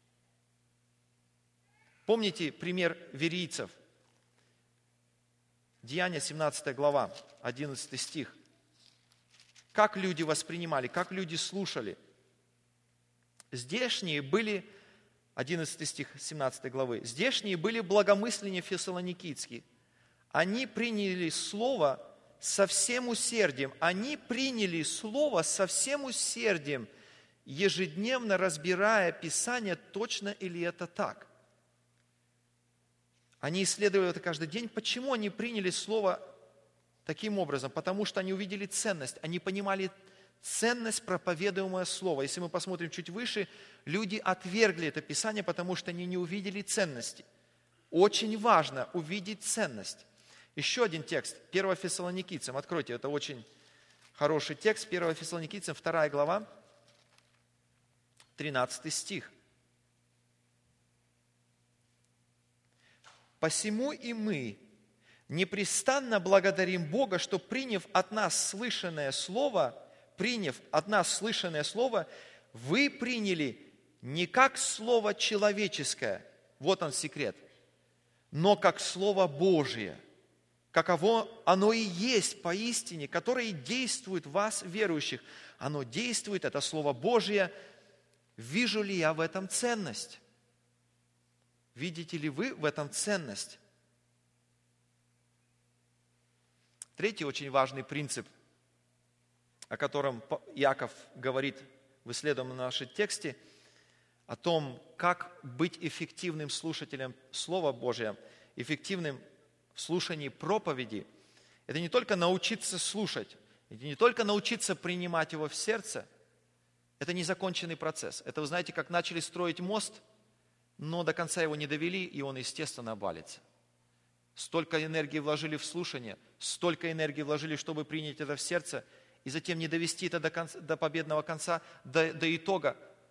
Помните пример верийцев? Деяния, семнадцатая глава, одиннадцатый стих. Как люди воспринимали, как люди слушали. Здешние были, одиннадцатый стих семнадцатой главы, здешние были благомысленнее фессалоникийские. Они приняли слово со всем усердием. Они приняли слово со всем усердием, ежедневно разбирая Писание, точно ли это так. Они исследовали это каждый день. Почему они приняли слово таким образом? Потому что они увидели ценность, они понимали ценность проповедуемого слова. Если мы посмотрим чуть выше, люди отвергли это Писание, потому что они не увидели ценности. Очень важно увидеть ценность. Еще один текст, первое Фессалоникийцам. Откройте, это очень хороший текст. первое Фессалоникийцам, вторая глава, тринадцатый стих. «Посему и мы непрестанно благодарим Бога, что, приняв от нас слышанное слово, приняв от нас слышанное слово, вы приняли не как слово человеческое, вот он секрет, но как слово Божие, каково оно и есть поистине, которое действует в вас, верующих. Оно действует, это Слово Божие. Вижу ли я в этом ценность? Видите ли вы в этом ценность? Третий очень важный принцип, о котором Иаков говорит в исследуемом нашем тексте, о том, как быть эффективным слушателем Слова Божия, эффективным в слушании проповеди. Это не только научиться слушать, это не только научиться принимать его в сердце, это незаконченный процесс. Это, вы знаете, как начали строить мост, но до конца его не довели, и он, естественно, обвалится. Столько энергии вложили в слушание, столько энергии вложили, чтобы принять это в сердце, и затем не довести это до, конца, до победного конца, до, до итога.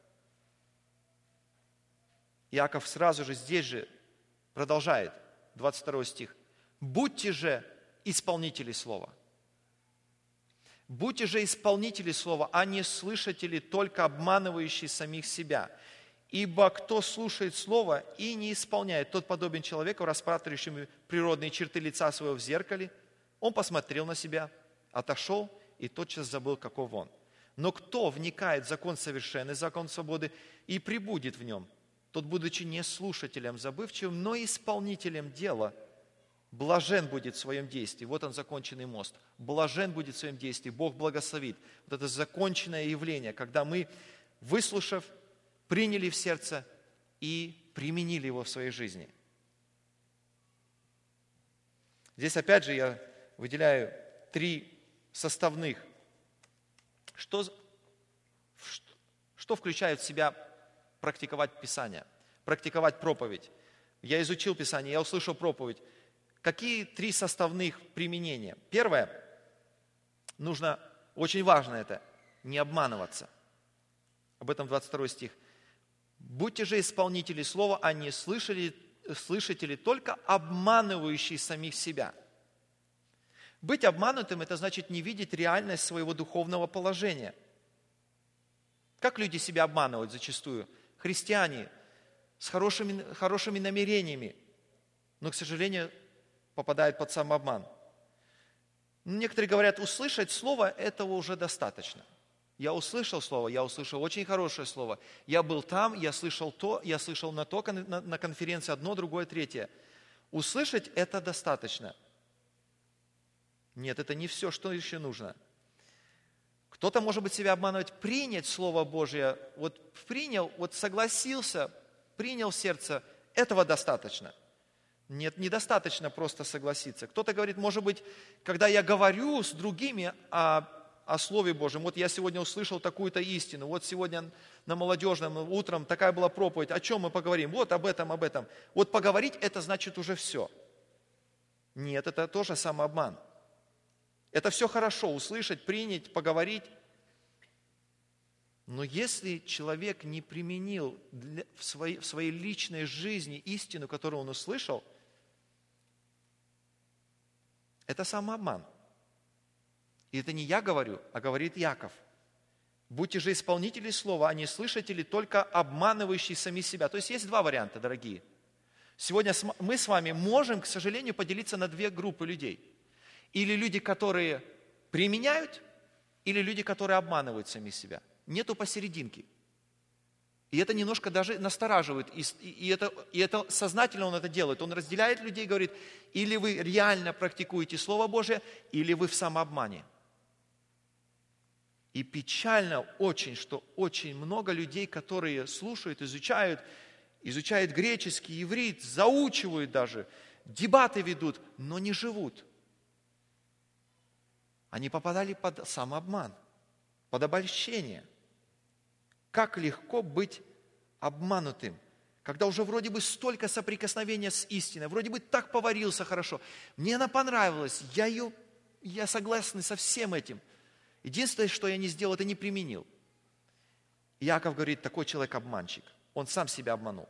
Иаков сразу же здесь же продолжает, двадцать второй стих. «Будьте же исполнители слова». Будьте же исполнители слова, а не слышатели, только обманывающие самих себя. Ибо кто слушает слово и не исполняет, тот подобен человеку, рассматривающему природные черты лица своего в зеркале. Он посмотрел на себя, отошел и тотчас забыл, каков он. Но кто вникает в закон совершенный, закон свободы, и пребудет в нем, тот, будучи не слушателем забывчивым, но исполнителем дела, блажен будет в своем действии. Вот он, законченный мост. Блажен будет в своем действии. Бог благословит. Вот это законченное явление, когда мы, выслушав, приняли в сердце и применили его в своей жизни. Здесь опять же я выделяю три составных. Что, что включает в себя практиковать Писание, практиковать проповедь? Я изучил Писание, я услышал проповедь. Какие три составных применения? Первое, нужно, очень важно это, не обманываться. Об этом двадцать второй стих. «Будьте же исполнители слова, а не слышали, слышатели, только обманывающие самих себя». Быть обманутым – это значит не видеть реальность своего духовного положения. Как люди себя обманывают зачастую? Христиане с хорошими, хорошими намерениями, но, к сожалению, попадают под самообман. Некоторые говорят, услышать слово – этого уже достаточно. Я услышал слово, я услышал очень хорошее слово. Я был там, я слышал то, я слышал на то, на, на конференции одно, другое, третье. Услышать это достаточно. Нет, это не все, что еще нужно. Кто-то, может быть, себя обманывать, принять Слово Божье, вот принял, вот согласился, принял в сердце, этого достаточно. Нет, недостаточно просто согласиться. Кто-то говорит, может быть, когда я говорю с другими о, о Слове Божьем, вот я сегодня услышал такую-то истину, вот сегодня на молодежном утром такая была проповедь, о чем мы поговорим? Вот об этом, об этом. Вот поговорить, это значит уже все. Нет, это тоже самообман. Это все хорошо, услышать, принять, поговорить. Но если человек не применил для, в, своей, в своей личной жизни истину, которую он услышал, это самообман. И это не я говорю, а говорит Яков. Будьте же исполнители слова, а не слышатели, только обманывающие сами себя. То есть есть два варианта, дорогие. Сегодня мы с вами можем, к сожалению, поделиться на две группы людей. Или люди, которые применяют, или люди, которые обманывают сами себя. Нету посерединки. И это немножко даже настораживает. И, и, это, и это сознательно он это делает. Он разделяет людей и говорит, или вы реально практикуете Слово Божие, или вы в самообмане. И печально очень, что очень много людей, которые слушают, изучают, изучают греческий, иврит, заучивают даже, дебаты ведут, но не живут. Они попадали под самообман, под обольщение. Как легко быть обманутым, когда уже вроде бы столько соприкосновения с истиной, вроде бы так поварился хорошо, мне она понравилась, я ее, я согласен со всем этим. Единственное, что я не сделал, это не применил. Иаков говорит, такой человек обманщик, он сам себя обманул.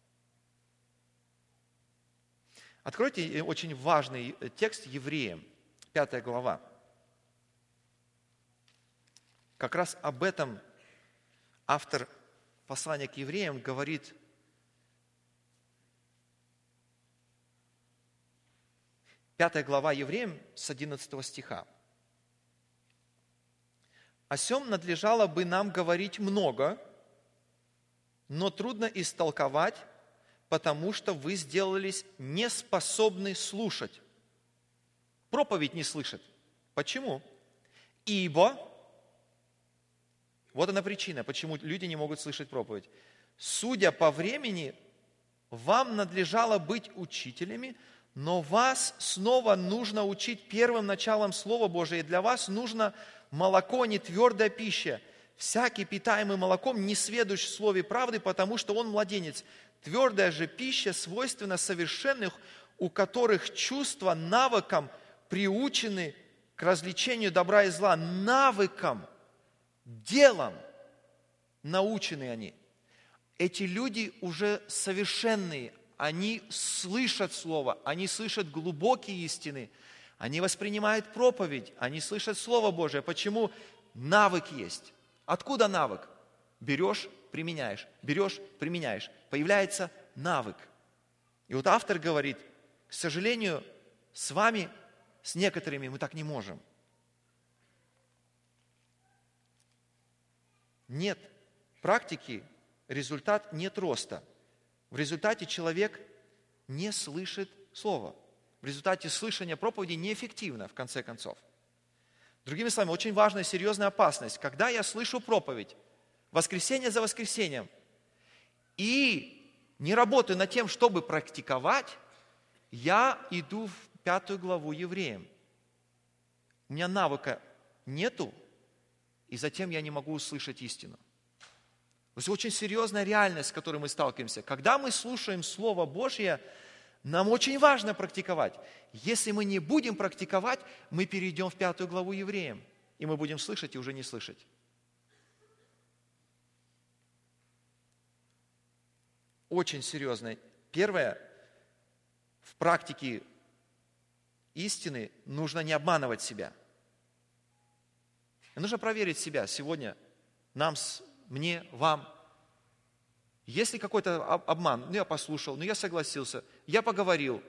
Откройте очень важный текст Евреям, пятая глава. Как раз об этом автор послания к евреям говорит. Пятая глава Евреям с одиннадцатого стиха. «О сем надлежало бы нам говорить много, но трудно истолковать, потому что вы сделались неспособны слушать». Проповедь не слышит. Почему? Ибо... Вот она причина, почему люди не могут слышать проповедь. «Судя по времени, вам надлежало быть учителями, но вас снова нужно учить первым началом Слова Божия, и для вас нужно молоко, не твердая пища. Всякий, питаемый молоком, не сведущ в слове правды, потому что он младенец. Твердая же пища свойственна совершенных, у которых чувства навыком приучены к развлечению добра и зла». Навыком. Делом научены они. Эти люди уже совершенные, они слышат Слово, они слышат глубокие истины, они воспринимают проповедь, они слышат Слово Божие. Почему? Навык есть. Откуда навык? Берешь, применяешь, берешь, применяешь. Появляется навык. И вот автор говорит, к сожалению, с вами, с некоторыми мы так не можем. Нет практики, результат нет роста. В результате человек не слышит слова. В результате слышания проповеди неэффективно, в конце концов. Другими словами, очень важная, серьезная опасность. Когда я слышу проповедь, воскресенье за воскресеньем, и не работаю над тем, чтобы практиковать, я иду в пятую главу Евреям. У меня навыка нету, и затем я не могу услышать истину. То есть очень серьезная реальность, с которой мы сталкиваемся. Когда мы слушаем Слово Божье, нам очень важно практиковать. Если мы не будем практиковать, мы перейдем в пятую главу Евреям, и мы будем слышать и уже не слышать. Очень серьезно. Первое, в практике истины нужно не обманывать себя. Нужно проверить себя сегодня, нам, мне, вам. Если какой-то обман, ну я послушал, ну я согласился, я поговорил,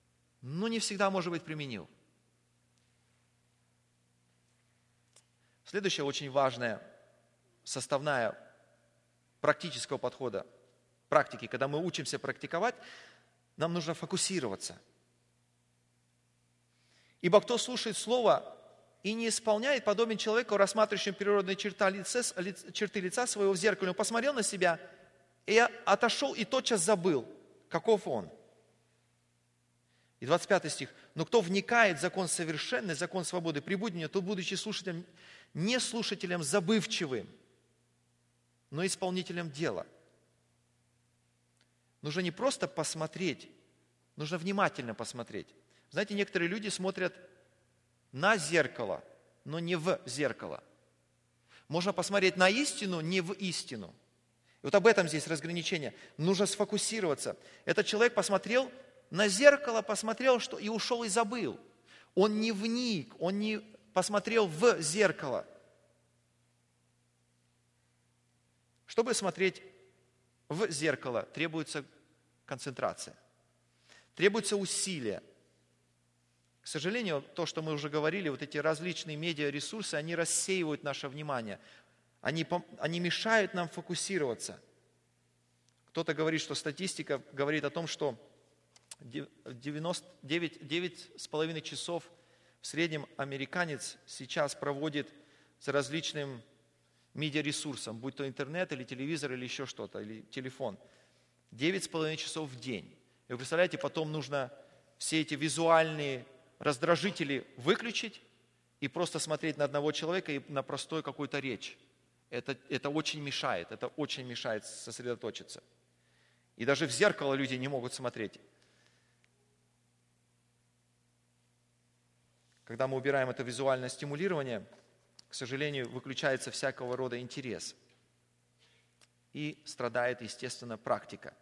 но не всегда, может быть, применил. Следующая очень важная составная практического подхода, практики, когда мы учимся практиковать, нам нужно фокусироваться. Ибо кто слушает Слово и не исполняет, подобен человеку, рассматривающему природные черты лица, черты лица своего в зеркале. Он посмотрел на себя и отошел, и тотчас забыл, каков он. И двадцать пятый стих. Но кто вникает в закон совершенный, закон свободы, прибудет в нем, тот, будучи слушателем, не слушателем забывчивым, но исполнителем дела. Нужно не просто посмотреть, нужно внимательно посмотреть. Знаете, некоторые люди смотрят на зеркало, но не в зеркало. Можно посмотреть на истину, не в истину. И вот об этом здесь разграничение. Нужно сфокусироваться. Этот человек посмотрел на зеркало, посмотрел, что и ушел и забыл. Он не вник, он не посмотрел в зеркало. Чтобы смотреть в зеркало, требуется концентрация, требуется усилие. К сожалению, то, что мы уже говорили, вот эти различные медиаресурсы, они рассеивают наше внимание, они, они мешают нам фокусироваться. Кто-то говорит, что статистика говорит о том, что девяносто девять с половиной часов в среднем американец сейчас проводит с различным медиаресурсом, будь то интернет или телевизор или еще что-то, или телефон. девять с половиной часов в день. И вы представляете, потом нужно все эти визуальные раздражители выключить и просто смотреть на одного человека и на простую какую-то речь. Это, это очень мешает, это очень мешает сосредоточиться. И даже в зеркало люди не могут смотреть. Когда мы убираем это визуальное стимулирование, к сожалению, выключается всякого рода интерес. И страдает, естественно, практика.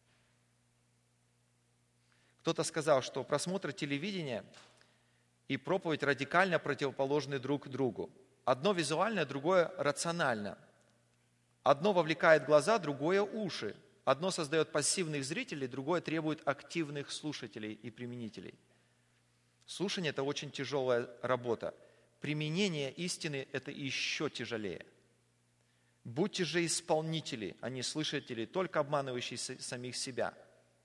Кто-то сказал, что просмотр телевидения и проповедь радикально противоположны друг другу. Одно визуально, другое рационально. Одно вовлекает глаза, другое уши. Одно создает пассивных зрителей, другое требует активных слушателей и применителей. Слушание – это очень тяжелая работа. Применение истины – это еще тяжелее. Будьте же исполнители, а не слышатели, только обманывающие самих себя.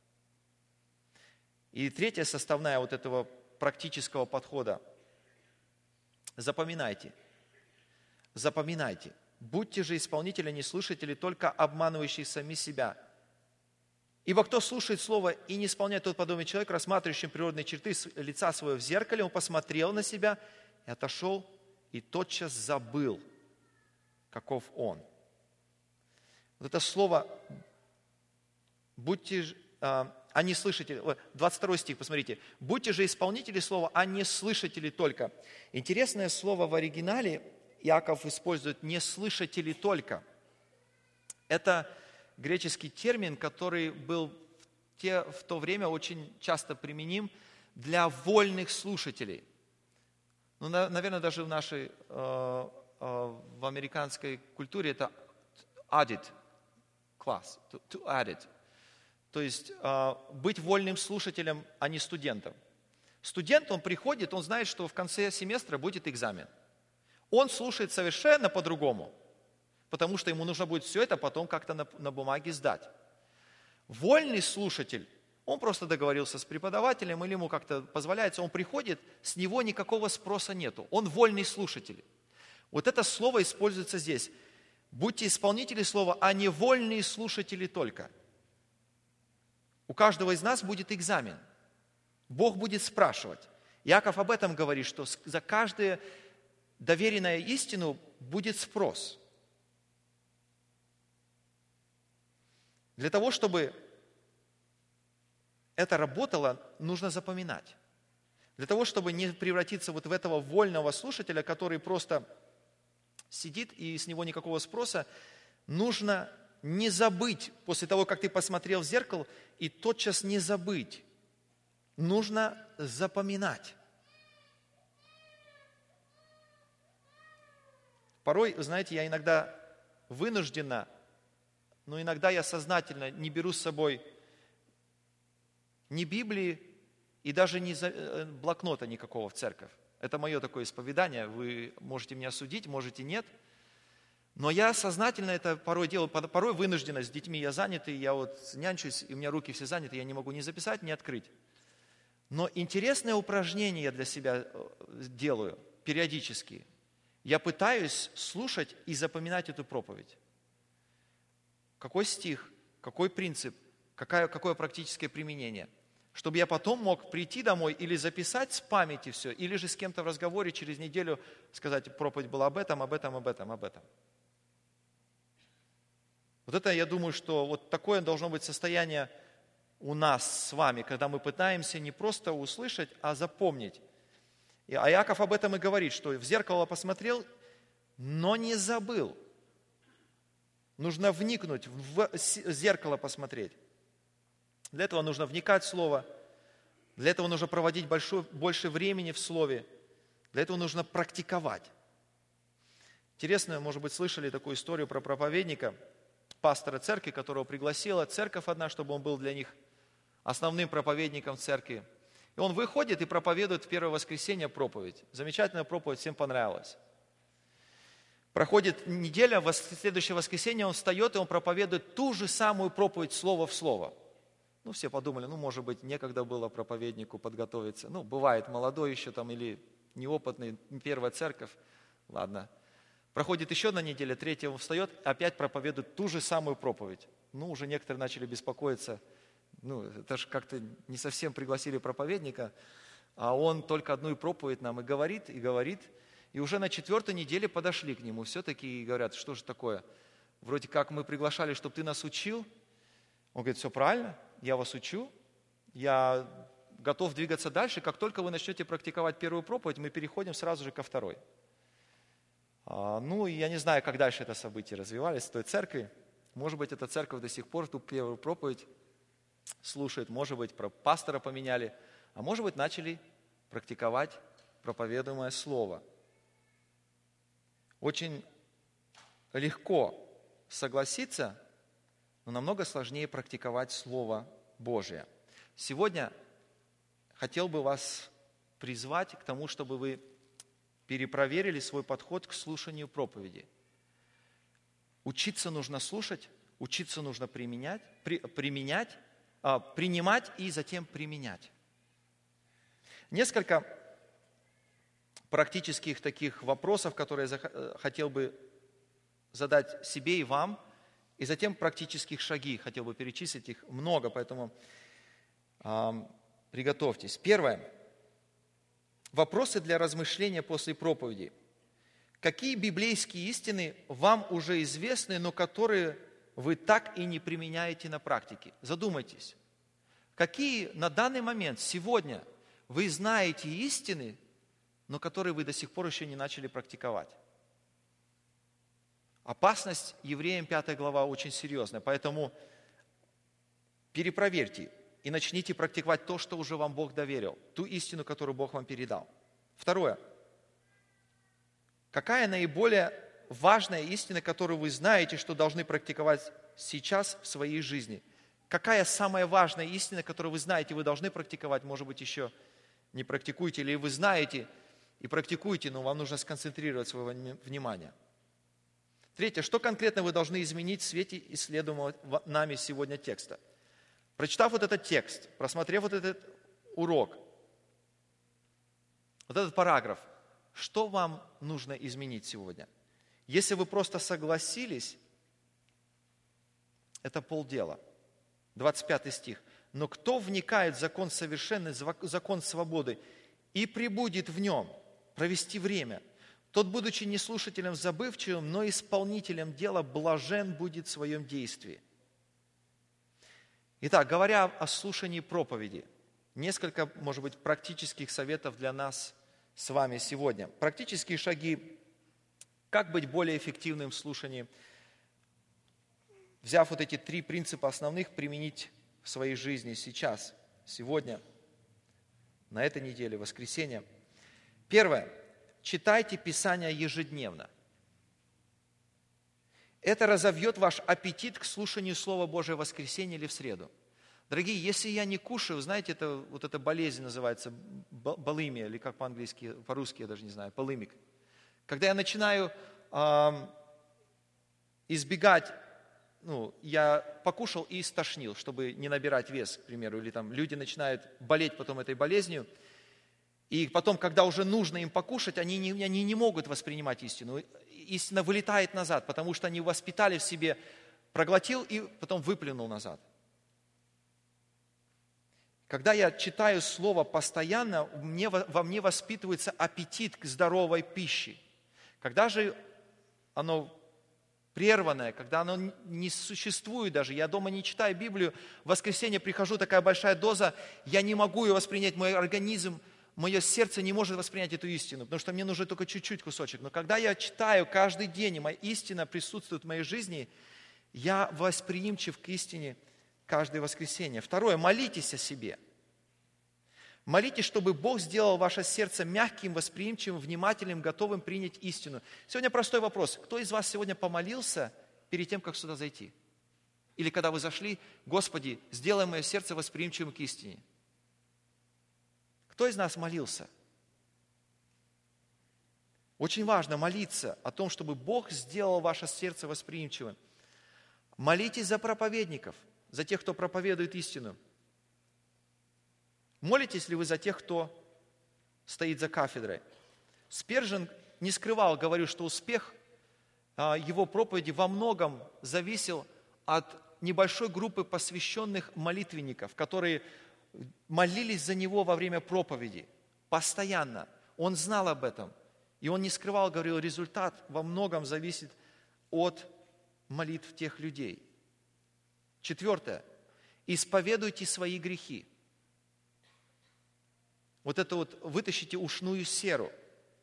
И третья составная вот этого практического подхода. Запоминайте. Запоминайте. Будьте же исполнители, а не слушатели, только обманывающие сами себя. Ибо кто слушает Слово и не исполняет, тот подобный человек, рассматривающий природные черты лица своего в зеркале, он посмотрел на себя и отошел, и тотчас забыл, каков он. Вот это слово «будьте», а не слышатели, двадцать второй стих, посмотрите. «Будьте же исполнители слова, а не слышатели только». Интересное слово в оригинале Иаков использует «не слышатели только». Это греческий термин, который был в, те, в то время очень часто применим для вольных слушателей. Ну, на, наверное, даже в нашей, э, э, в американской культуре это added class, to, to added. То есть э, быть вольным слушателем, а не студентом. Студент, он приходит, он знает, что в конце семестра будет экзамен. Он слушает совершенно по-другому, потому что ему нужно будет все это потом как-то на, на бумаге сдать. Вольный слушатель, он просто договорился с преподавателем, или ему как-то позволяется, он приходит, с него никакого спроса нету. Он вольный слушатель. Вот это слово используется здесь. Будьте исполнители слова, а не вольные слушатели только. У каждого из нас будет экзамен. Бог будет спрашивать. Иаков об этом говорит, что за каждую доверенную истину будет спрос. Для того, чтобы это работало, нужно запоминать. Для того, чтобы не превратиться вот в этого вольного слушателя, который просто сидит и с него никакого спроса, нужно не забыть, после того, как ты посмотрел в зеркало, и тотчас не забыть. Нужно запоминать. Порой, знаете, я иногда вынужденно, но иногда я сознательно не беру с собой ни Библии и даже ни блокнота никакого в церковь. Это мое такое исповедание, вы можете меня судить, можете нет. Но я сознательно это порой делаю, порой вынужденно, с детьми я занят, и я вот нянчусь, и у меня руки все заняты, я не могу ни записать, ни открыть. Но интересное упражнение я для себя делаю периодически. Я пытаюсь слушать и запоминать эту проповедь. Какой стих, какой принцип, какое, какое практическое применение. Чтобы я потом мог прийти домой или записать с памяти все, или же с кем-то в разговоре через неделю сказать, проповедь была об этом, об этом, об этом, об этом. Вот это, я думаю, что вот такое должно быть состояние у нас с вами, когда мы пытаемся не просто услышать, а запомнить. И Иаков об этом и говорит, что в зеркало посмотрел, но не забыл. Нужно вникнуть, в зеркало посмотреть. Для этого нужно вникать в Слово, для этого нужно проводить большое, больше времени в Слове, для этого нужно практиковать. Интересно, может быть, слышали такую историю про проповедника, пастора церкви, которого пригласила церковь одна, чтобы он был для них основным проповедником в церкви. И он выходит и проповедует в первое воскресенье проповедь. Замечательная проповедь, всем понравилась. Проходит неделя, в следующее воскресенье он встает, и он проповедует ту же самую проповедь слово в слово. Ну, все подумали, ну, может быть, некогда было проповеднику подготовиться. Ну, бывает, молодой еще там или неопытный, первая церковь. Ладно. Проходит еще одна неделя, третья он встает, опять проповедует ту же самую проповедь. Ну, уже некоторые начали беспокоиться. Ну, это же как-то не совсем пригласили проповедника, а он только одну проповедь нам и говорит, и говорит. И уже на четвертой неделе подошли к нему все-таки и говорят, что же такое? Вроде как мы приглашали, чтобы ты нас учил. Он говорит, все правильно, я вас учу, я готов двигаться дальше. Как только вы начнете практиковать первую проповедь, мы переходим сразу же ко второй. А, ну, я не знаю, как дальше это событие развивались в той церкви. Может быть, эта церковь до сих пор ту первую проповедь слушает, может быть, про пастора поменяли, а может быть, начали практиковать проповедуемое слово. Очень легко согласиться, но намного сложнее практиковать Слово Божие. Сегодня хотел бы вас призвать к тому, чтобы вы перепроверили свой подход к слушанию проповеди. Учиться нужно слушать, учиться нужно применять, при, применять, а, принимать и затем применять. Несколько практических таких вопросов, которые я хотел бы задать себе и вам, и затем практических шаги, хотел бы перечислить их много, поэтому э, приготовьтесь. Первое. Вопросы для размышления после проповеди. Какие библейские истины вам уже известны, но которые вы так и не применяете на практике? Задумайтесь. Какие на данный момент, сегодня, вы знаете истины, но которые вы до сих пор еще не начали практиковать? Опасность евреям пятая глава очень серьезная, поэтому перепроверьте и начните практиковать то, что уже вам Бог доверил, ту истину, которую Бог вам передал. Второе. Какая наиболее важная истина, которую вы знаете, что должны практиковать сейчас в своей жизни? Какая самая важная истина, которую вы знаете, вы должны практиковать, может быть, еще не практикуете, или вы знаете и практикуете, но вам нужно сконцентрировать свое внимание. Третье. Что конкретно вы должны изменить в свете исследуемого нами сегодня текста? Прочитав вот этот текст, просмотрев вот этот урок, вот этот параграф, что вам нужно изменить сегодня? Если вы просто согласились, это полдела. двадцать пятый стих. «Но кто вникает в закон совершенный, закон свободы, и пребудет в нем, провести время, тот, будучи не слушателем забывчивым, но исполнителем дела, блажен будет в своем действии». Итак, говоря о слушании проповеди, несколько, может быть, практических советов для нас с вами сегодня. Практические шаги, как быть более эффективным в слушании, взяв вот эти три принципа основных, применить в своей жизни сейчас, сегодня, на этой неделе, в воскресенье. Первое. Читайте Писание ежедневно. Это разовьет ваш аппетит к слушанию Слова Божия в воскресенье или в среду. Дорогие, если я не кушаю, знаете, это, вот эта болезнь называется булимия, или как по-английски, по-русски, я даже не знаю, булимик. Когда я начинаю э, избегать, ну, я покушал и стошнил, чтобы не набирать вес, к примеру, или там люди начинают болеть потом этой болезнью, и потом, когда уже нужно им покушать, они не, они не могут воспринимать истину. Истина вылетает назад, потому что они воспитали в себе, проглотил и потом выплюнул назад. Когда я читаю Слово постоянно, мне, во мне воспитывается аппетит к здоровой пище. Когда же оно прерванное, когда оно не существует даже, я дома не читаю Библию, в воскресенье прихожу, такая большая доза, я не могу ее воспринять, мой организм, мое сердце не может воспринять эту истину, потому что мне нужен только чуть-чуть кусочек. Но когда я читаю каждый день, и моя истина присутствует в моей жизни, я восприимчив к истине каждое воскресенье. Второе, молитесь о себе. Молитесь, чтобы Бог сделал ваше сердце мягким, восприимчивым, внимательным, готовым принять истину. Сегодня простой вопрос. Кто из вас сегодня помолился перед тем, как сюда зайти? Или когда вы зашли, Господи, сделай мое сердце восприимчивым к истине. Кто из нас молился? Очень важно молиться о том, чтобы Бог сделал ваше сердце восприимчивым. Молитесь за проповедников, за тех, кто проповедует истину. Молитесь ли вы за тех, кто стоит за кафедрой? Спержен не скрывал, говорю, что успех его проповеди во многом зависел от небольшой группы посвященных молитвенников, которые молились за него во время проповеди. Постоянно. Он знал об этом. И он не скрывал, говорил, результат во многом зависит от молитв тех людей. Четвертое. Исповедуйте свои грехи. Вот это вот, вытащите ушную серу.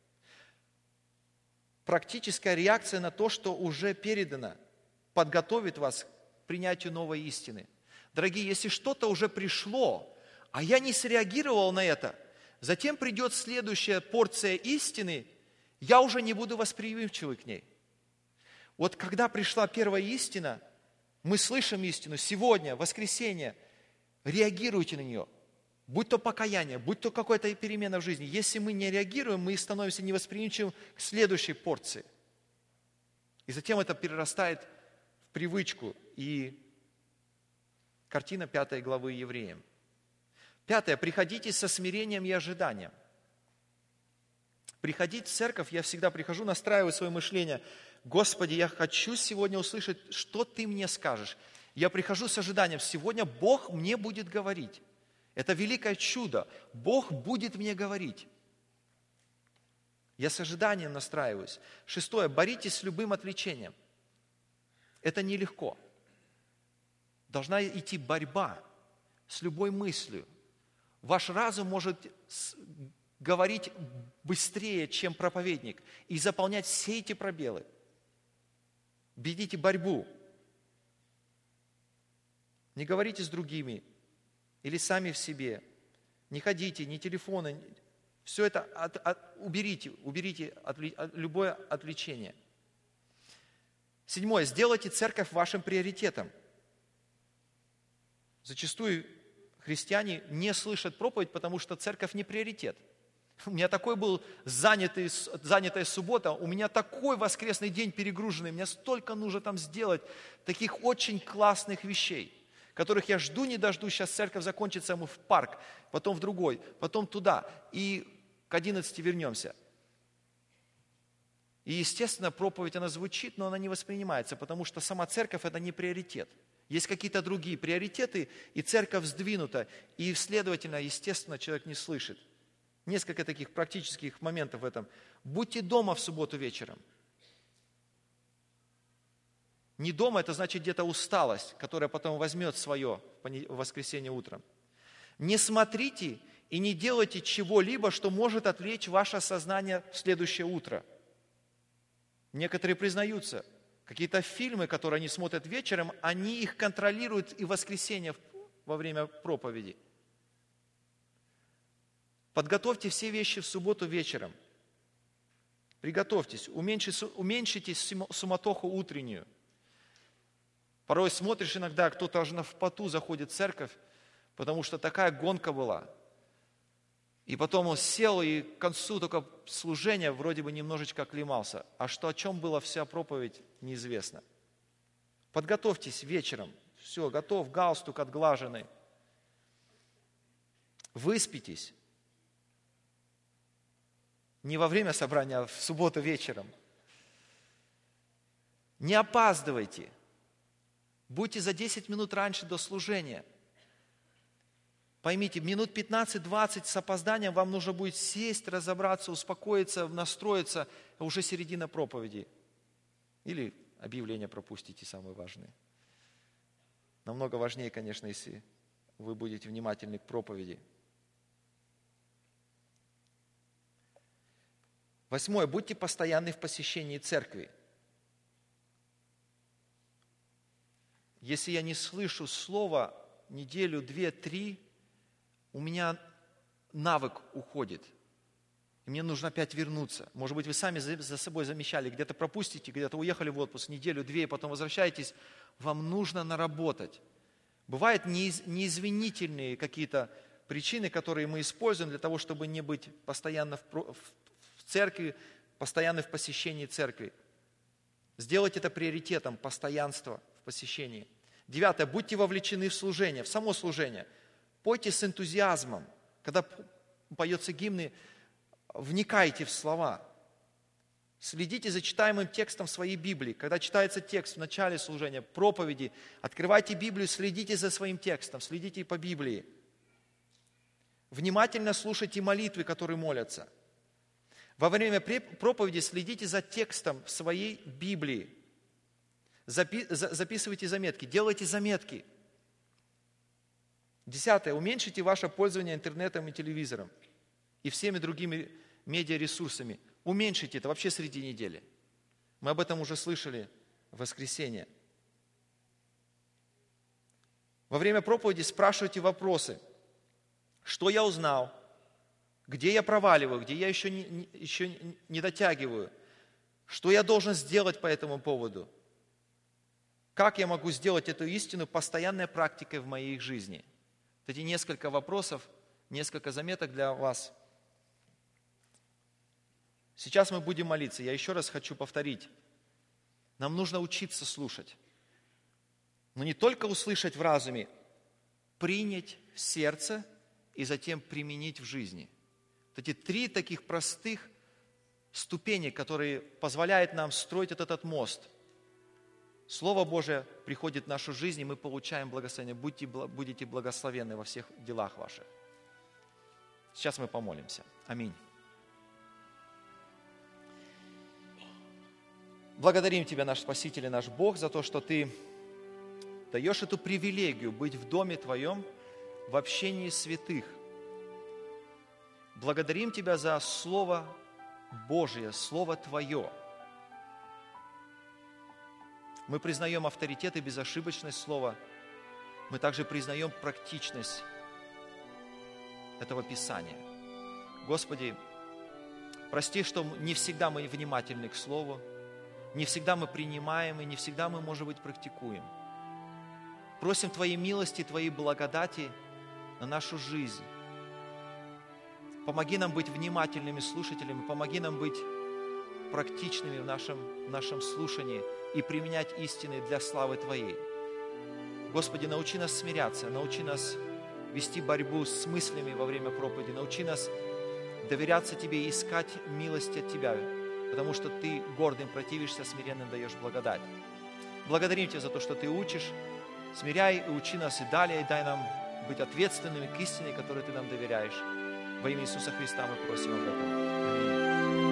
Практическая реакция на то, что уже передано, подготовит вас к принятию новой истины. Дорогие, если что-то уже пришло, а я не среагировал на это, затем придет следующая порция истины, я уже не буду восприимчивый к ней. Вот когда пришла первая истина, мы слышим истину, сегодня, воскресенье, реагируйте на нее. Будь то покаяние, будь то какая-то перемена в жизни. Если мы не реагируем, мы становимся невосприимчивым к следующей порции. И затем это перерастает в привычку. И картина пятой главы Евреям. Пятое. Приходите со смирением и ожиданием. Приходить в церковь, я всегда прихожу, настраиваю свое мышление. Господи, я хочу сегодня услышать, что Ты мне скажешь. Я прихожу с ожиданием. Сегодня Бог мне будет говорить. Это великое чудо. Бог будет мне говорить. Я с ожиданием настраиваюсь. Шестое. Боритесь с любым отвлечением. Это нелегко. Должна идти борьба с любой мыслью. Ваш разум может говорить быстрее, чем проповедник, и заполнять все эти пробелы. Ведите борьбу. Не говорите с другими или сами в себе. Не ходите, ни телефоны. Все это от, от, уберите, уберите отвле, от, любое отвлечение. Седьмое. Сделайте церковь вашим приоритетом. Зачастую христиане не слышат проповедь, потому что церковь не приоритет. У меня такой был занятый, занятая суббота, у меня такой воскресный день перегруженный, мне столько нужно там сделать, таких очень классных вещей, которых я жду не дождусь, сейчас церковь закончится, мы в парк, потом в другой, потом туда, и к одиннадцати вернемся. И, естественно, проповедь, она звучит, но она не воспринимается, потому что сама церковь – это не приоритет. Есть какие-то другие приоритеты, и церковь сдвинута, и, следовательно, естественно, человек не слышит. Несколько таких практических моментов в этом. Будьте дома в субботу вечером. Не дома, это значит где-то усталость, которая потом возьмет свое в воскресенье утром. Не смотрите и не делайте чего-либо, что может отвлечь ваше сознание в следующее утро. Некоторые признаются, какие-то фильмы, которые они смотрят вечером, они их контролируют и в воскресенье во время проповеди. Подготовьте все вещи в субботу вечером. Приготовьтесь, уменьшите, уменьшите суматоху утреннюю. Порой смотришь иногда, кто-то аж в поту заходит в церковь, потому что такая гонка была. И потом он сел, и к концу только служения вроде бы немножечко оклемался. А что, о чем была вся проповедь, неизвестно. Подготовьтесь вечером. Все, готов, галстук отглаженный. Выспитесь. Не во время собрания, а в субботу вечером. Не опаздывайте. Будьте за десять минут раньше до служения. Поймите, минут пятнадцать-двадцать с опозданием вам нужно будет сесть, разобраться, успокоиться, настроиться, а уже середина проповеди. Или объявления пропустите, самые важные. Намного важнее, конечно, если вы будете внимательны к проповеди. Восьмое. Будьте постоянны в посещении церкви. Если я не слышу слова неделю, две, три, у меня навык уходит. И мне нужно опять вернуться. Может быть, вы сами за собой замечали, где-то пропустите, где-то уехали в отпуск неделю, две, и потом возвращаетесь. Вам нужно наработать. Бывают неизвинительные какие-то причины, которые мы используем для того, чтобы не быть постоянно в церкви, постоянно в посещении церкви. Сделать это приоритетом, постоянство в посещении. Девятое. Будьте вовлечены в служение, в само служение. Пойте с энтузиазмом. Когда поется гимны, вникайте в слова. Следите за читаемым текстом своей Библии. Когда читается текст в начале служения, проповеди, открывайте Библию, следите за своим текстом, следите по Библии. Внимательно слушайте молитвы, которые молятся. Во время проповеди следите за текстом в своей Библии. Запи- записывайте заметки, делайте заметки. Десятое. Уменьшите ваше пользование интернетом и телевизором и всеми другими медиаресурсами. Уменьшите это вообще среди недели. Мы об этом уже слышали в воскресенье. Во время проповеди спрашивайте вопросы. Что я узнал? Где я проваливаю? Где я еще не, еще не дотягиваю? Что я должен сделать по этому поводу? Как я могу сделать эту истину постоянной практикой в моей жизни? Эти несколько вопросов, несколько заметок для вас. Сейчас мы будем молиться. Я еще раз хочу повторить. Нам нужно учиться слушать. Но не только услышать в разуме, принять в сердце и затем применить в жизни. Вот эти три таких простых ступени, которые позволяют нам строить этот, этот мост. Слово Божие приходит в нашу жизнь, и мы получаем благословение. Будьте, будете благословенны во всех делах ваших. Сейчас мы помолимся. Аминь. Благодарим Тебя, наш Спаситель и наш Бог, за то, что Ты даешь эту привилегию быть в Доме Твоем, в общении святых. Благодарим Тебя за Слово Божие, Слово Твое. Мы признаем авторитет и безошибочность Слова. Мы также признаем практичность этого Писания. Господи, прости, что не всегда мы внимательны к Слову, не всегда мы принимаем и не всегда мы, может быть, практикуем. Просим Твоей милости, Твоей благодати на нашу жизнь. Помоги нам быть внимательными слушателями, помоги нам быть практичными в нашем, в нашем слушании и применять истины для славы Твоей. Господи, научи нас смиряться, научи нас вести борьбу с мыслями во время проповеди, научи нас доверяться Тебе и искать милость от Тебя, потому что Ты гордым противишься, смиренным даешь благодать. Благодарим Тебя за то, что Ты учишь, смиряй и учи нас и далее, и дай нам быть ответственными к истине, которую Ты нам доверяешь. Во имя Иисуса Христа мы просим об этом. Аминь.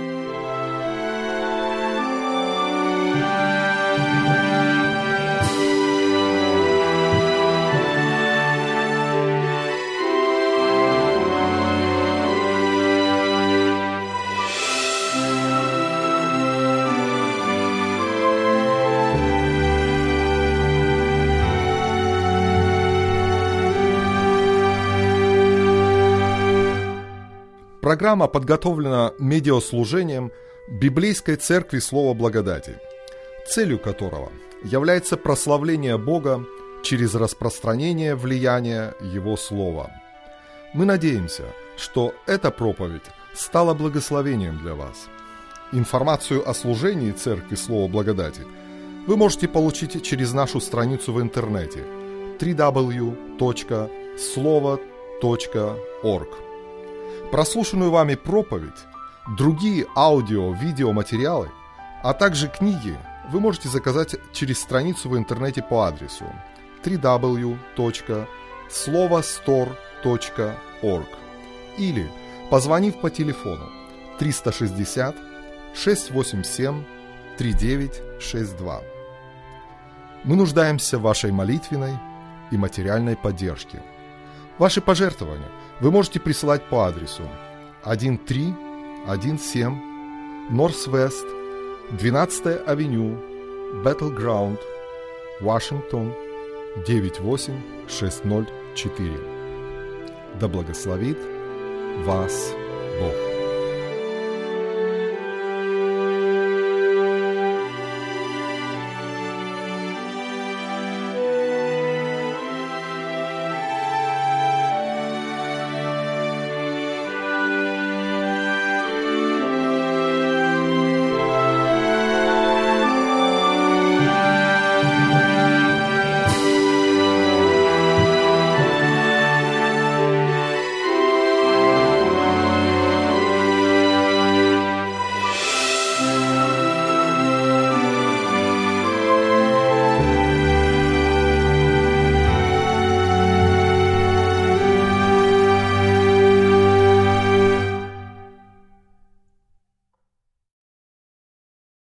Программа подготовлена медиаслужением Библейской Церкви Слова Благодати, целью которого является прославление Бога через распространение влияния Его Слова. Мы надеемся, что эта проповедь стала благословением для вас. Информацию о служении Церкви Слова Благодати вы можете получить через нашу страницу в интернете дабл ю дабл ю дабл ю точка слово точка орг. Прослушанную вами проповедь, другие аудио-видеоматериалы, а также книги вы можете заказать через страницу в интернете по адресу дабл ю дабл ю дабл ю точка слово стор точка орг или позвонив по телефону триста шестьдесят шестьсот восемьдесят семь тридцать девять шестьдесят два. Мы нуждаемся в вашей молитвенной и материальной поддержке. Ваши пожертвования вы можете присылать по адресу тысяча триста семнадцать Норс-Вест, двенадцатая авеню, Battleground, Вашингтон, девять восемь шестьсот четыре. Да благословит вас Бог.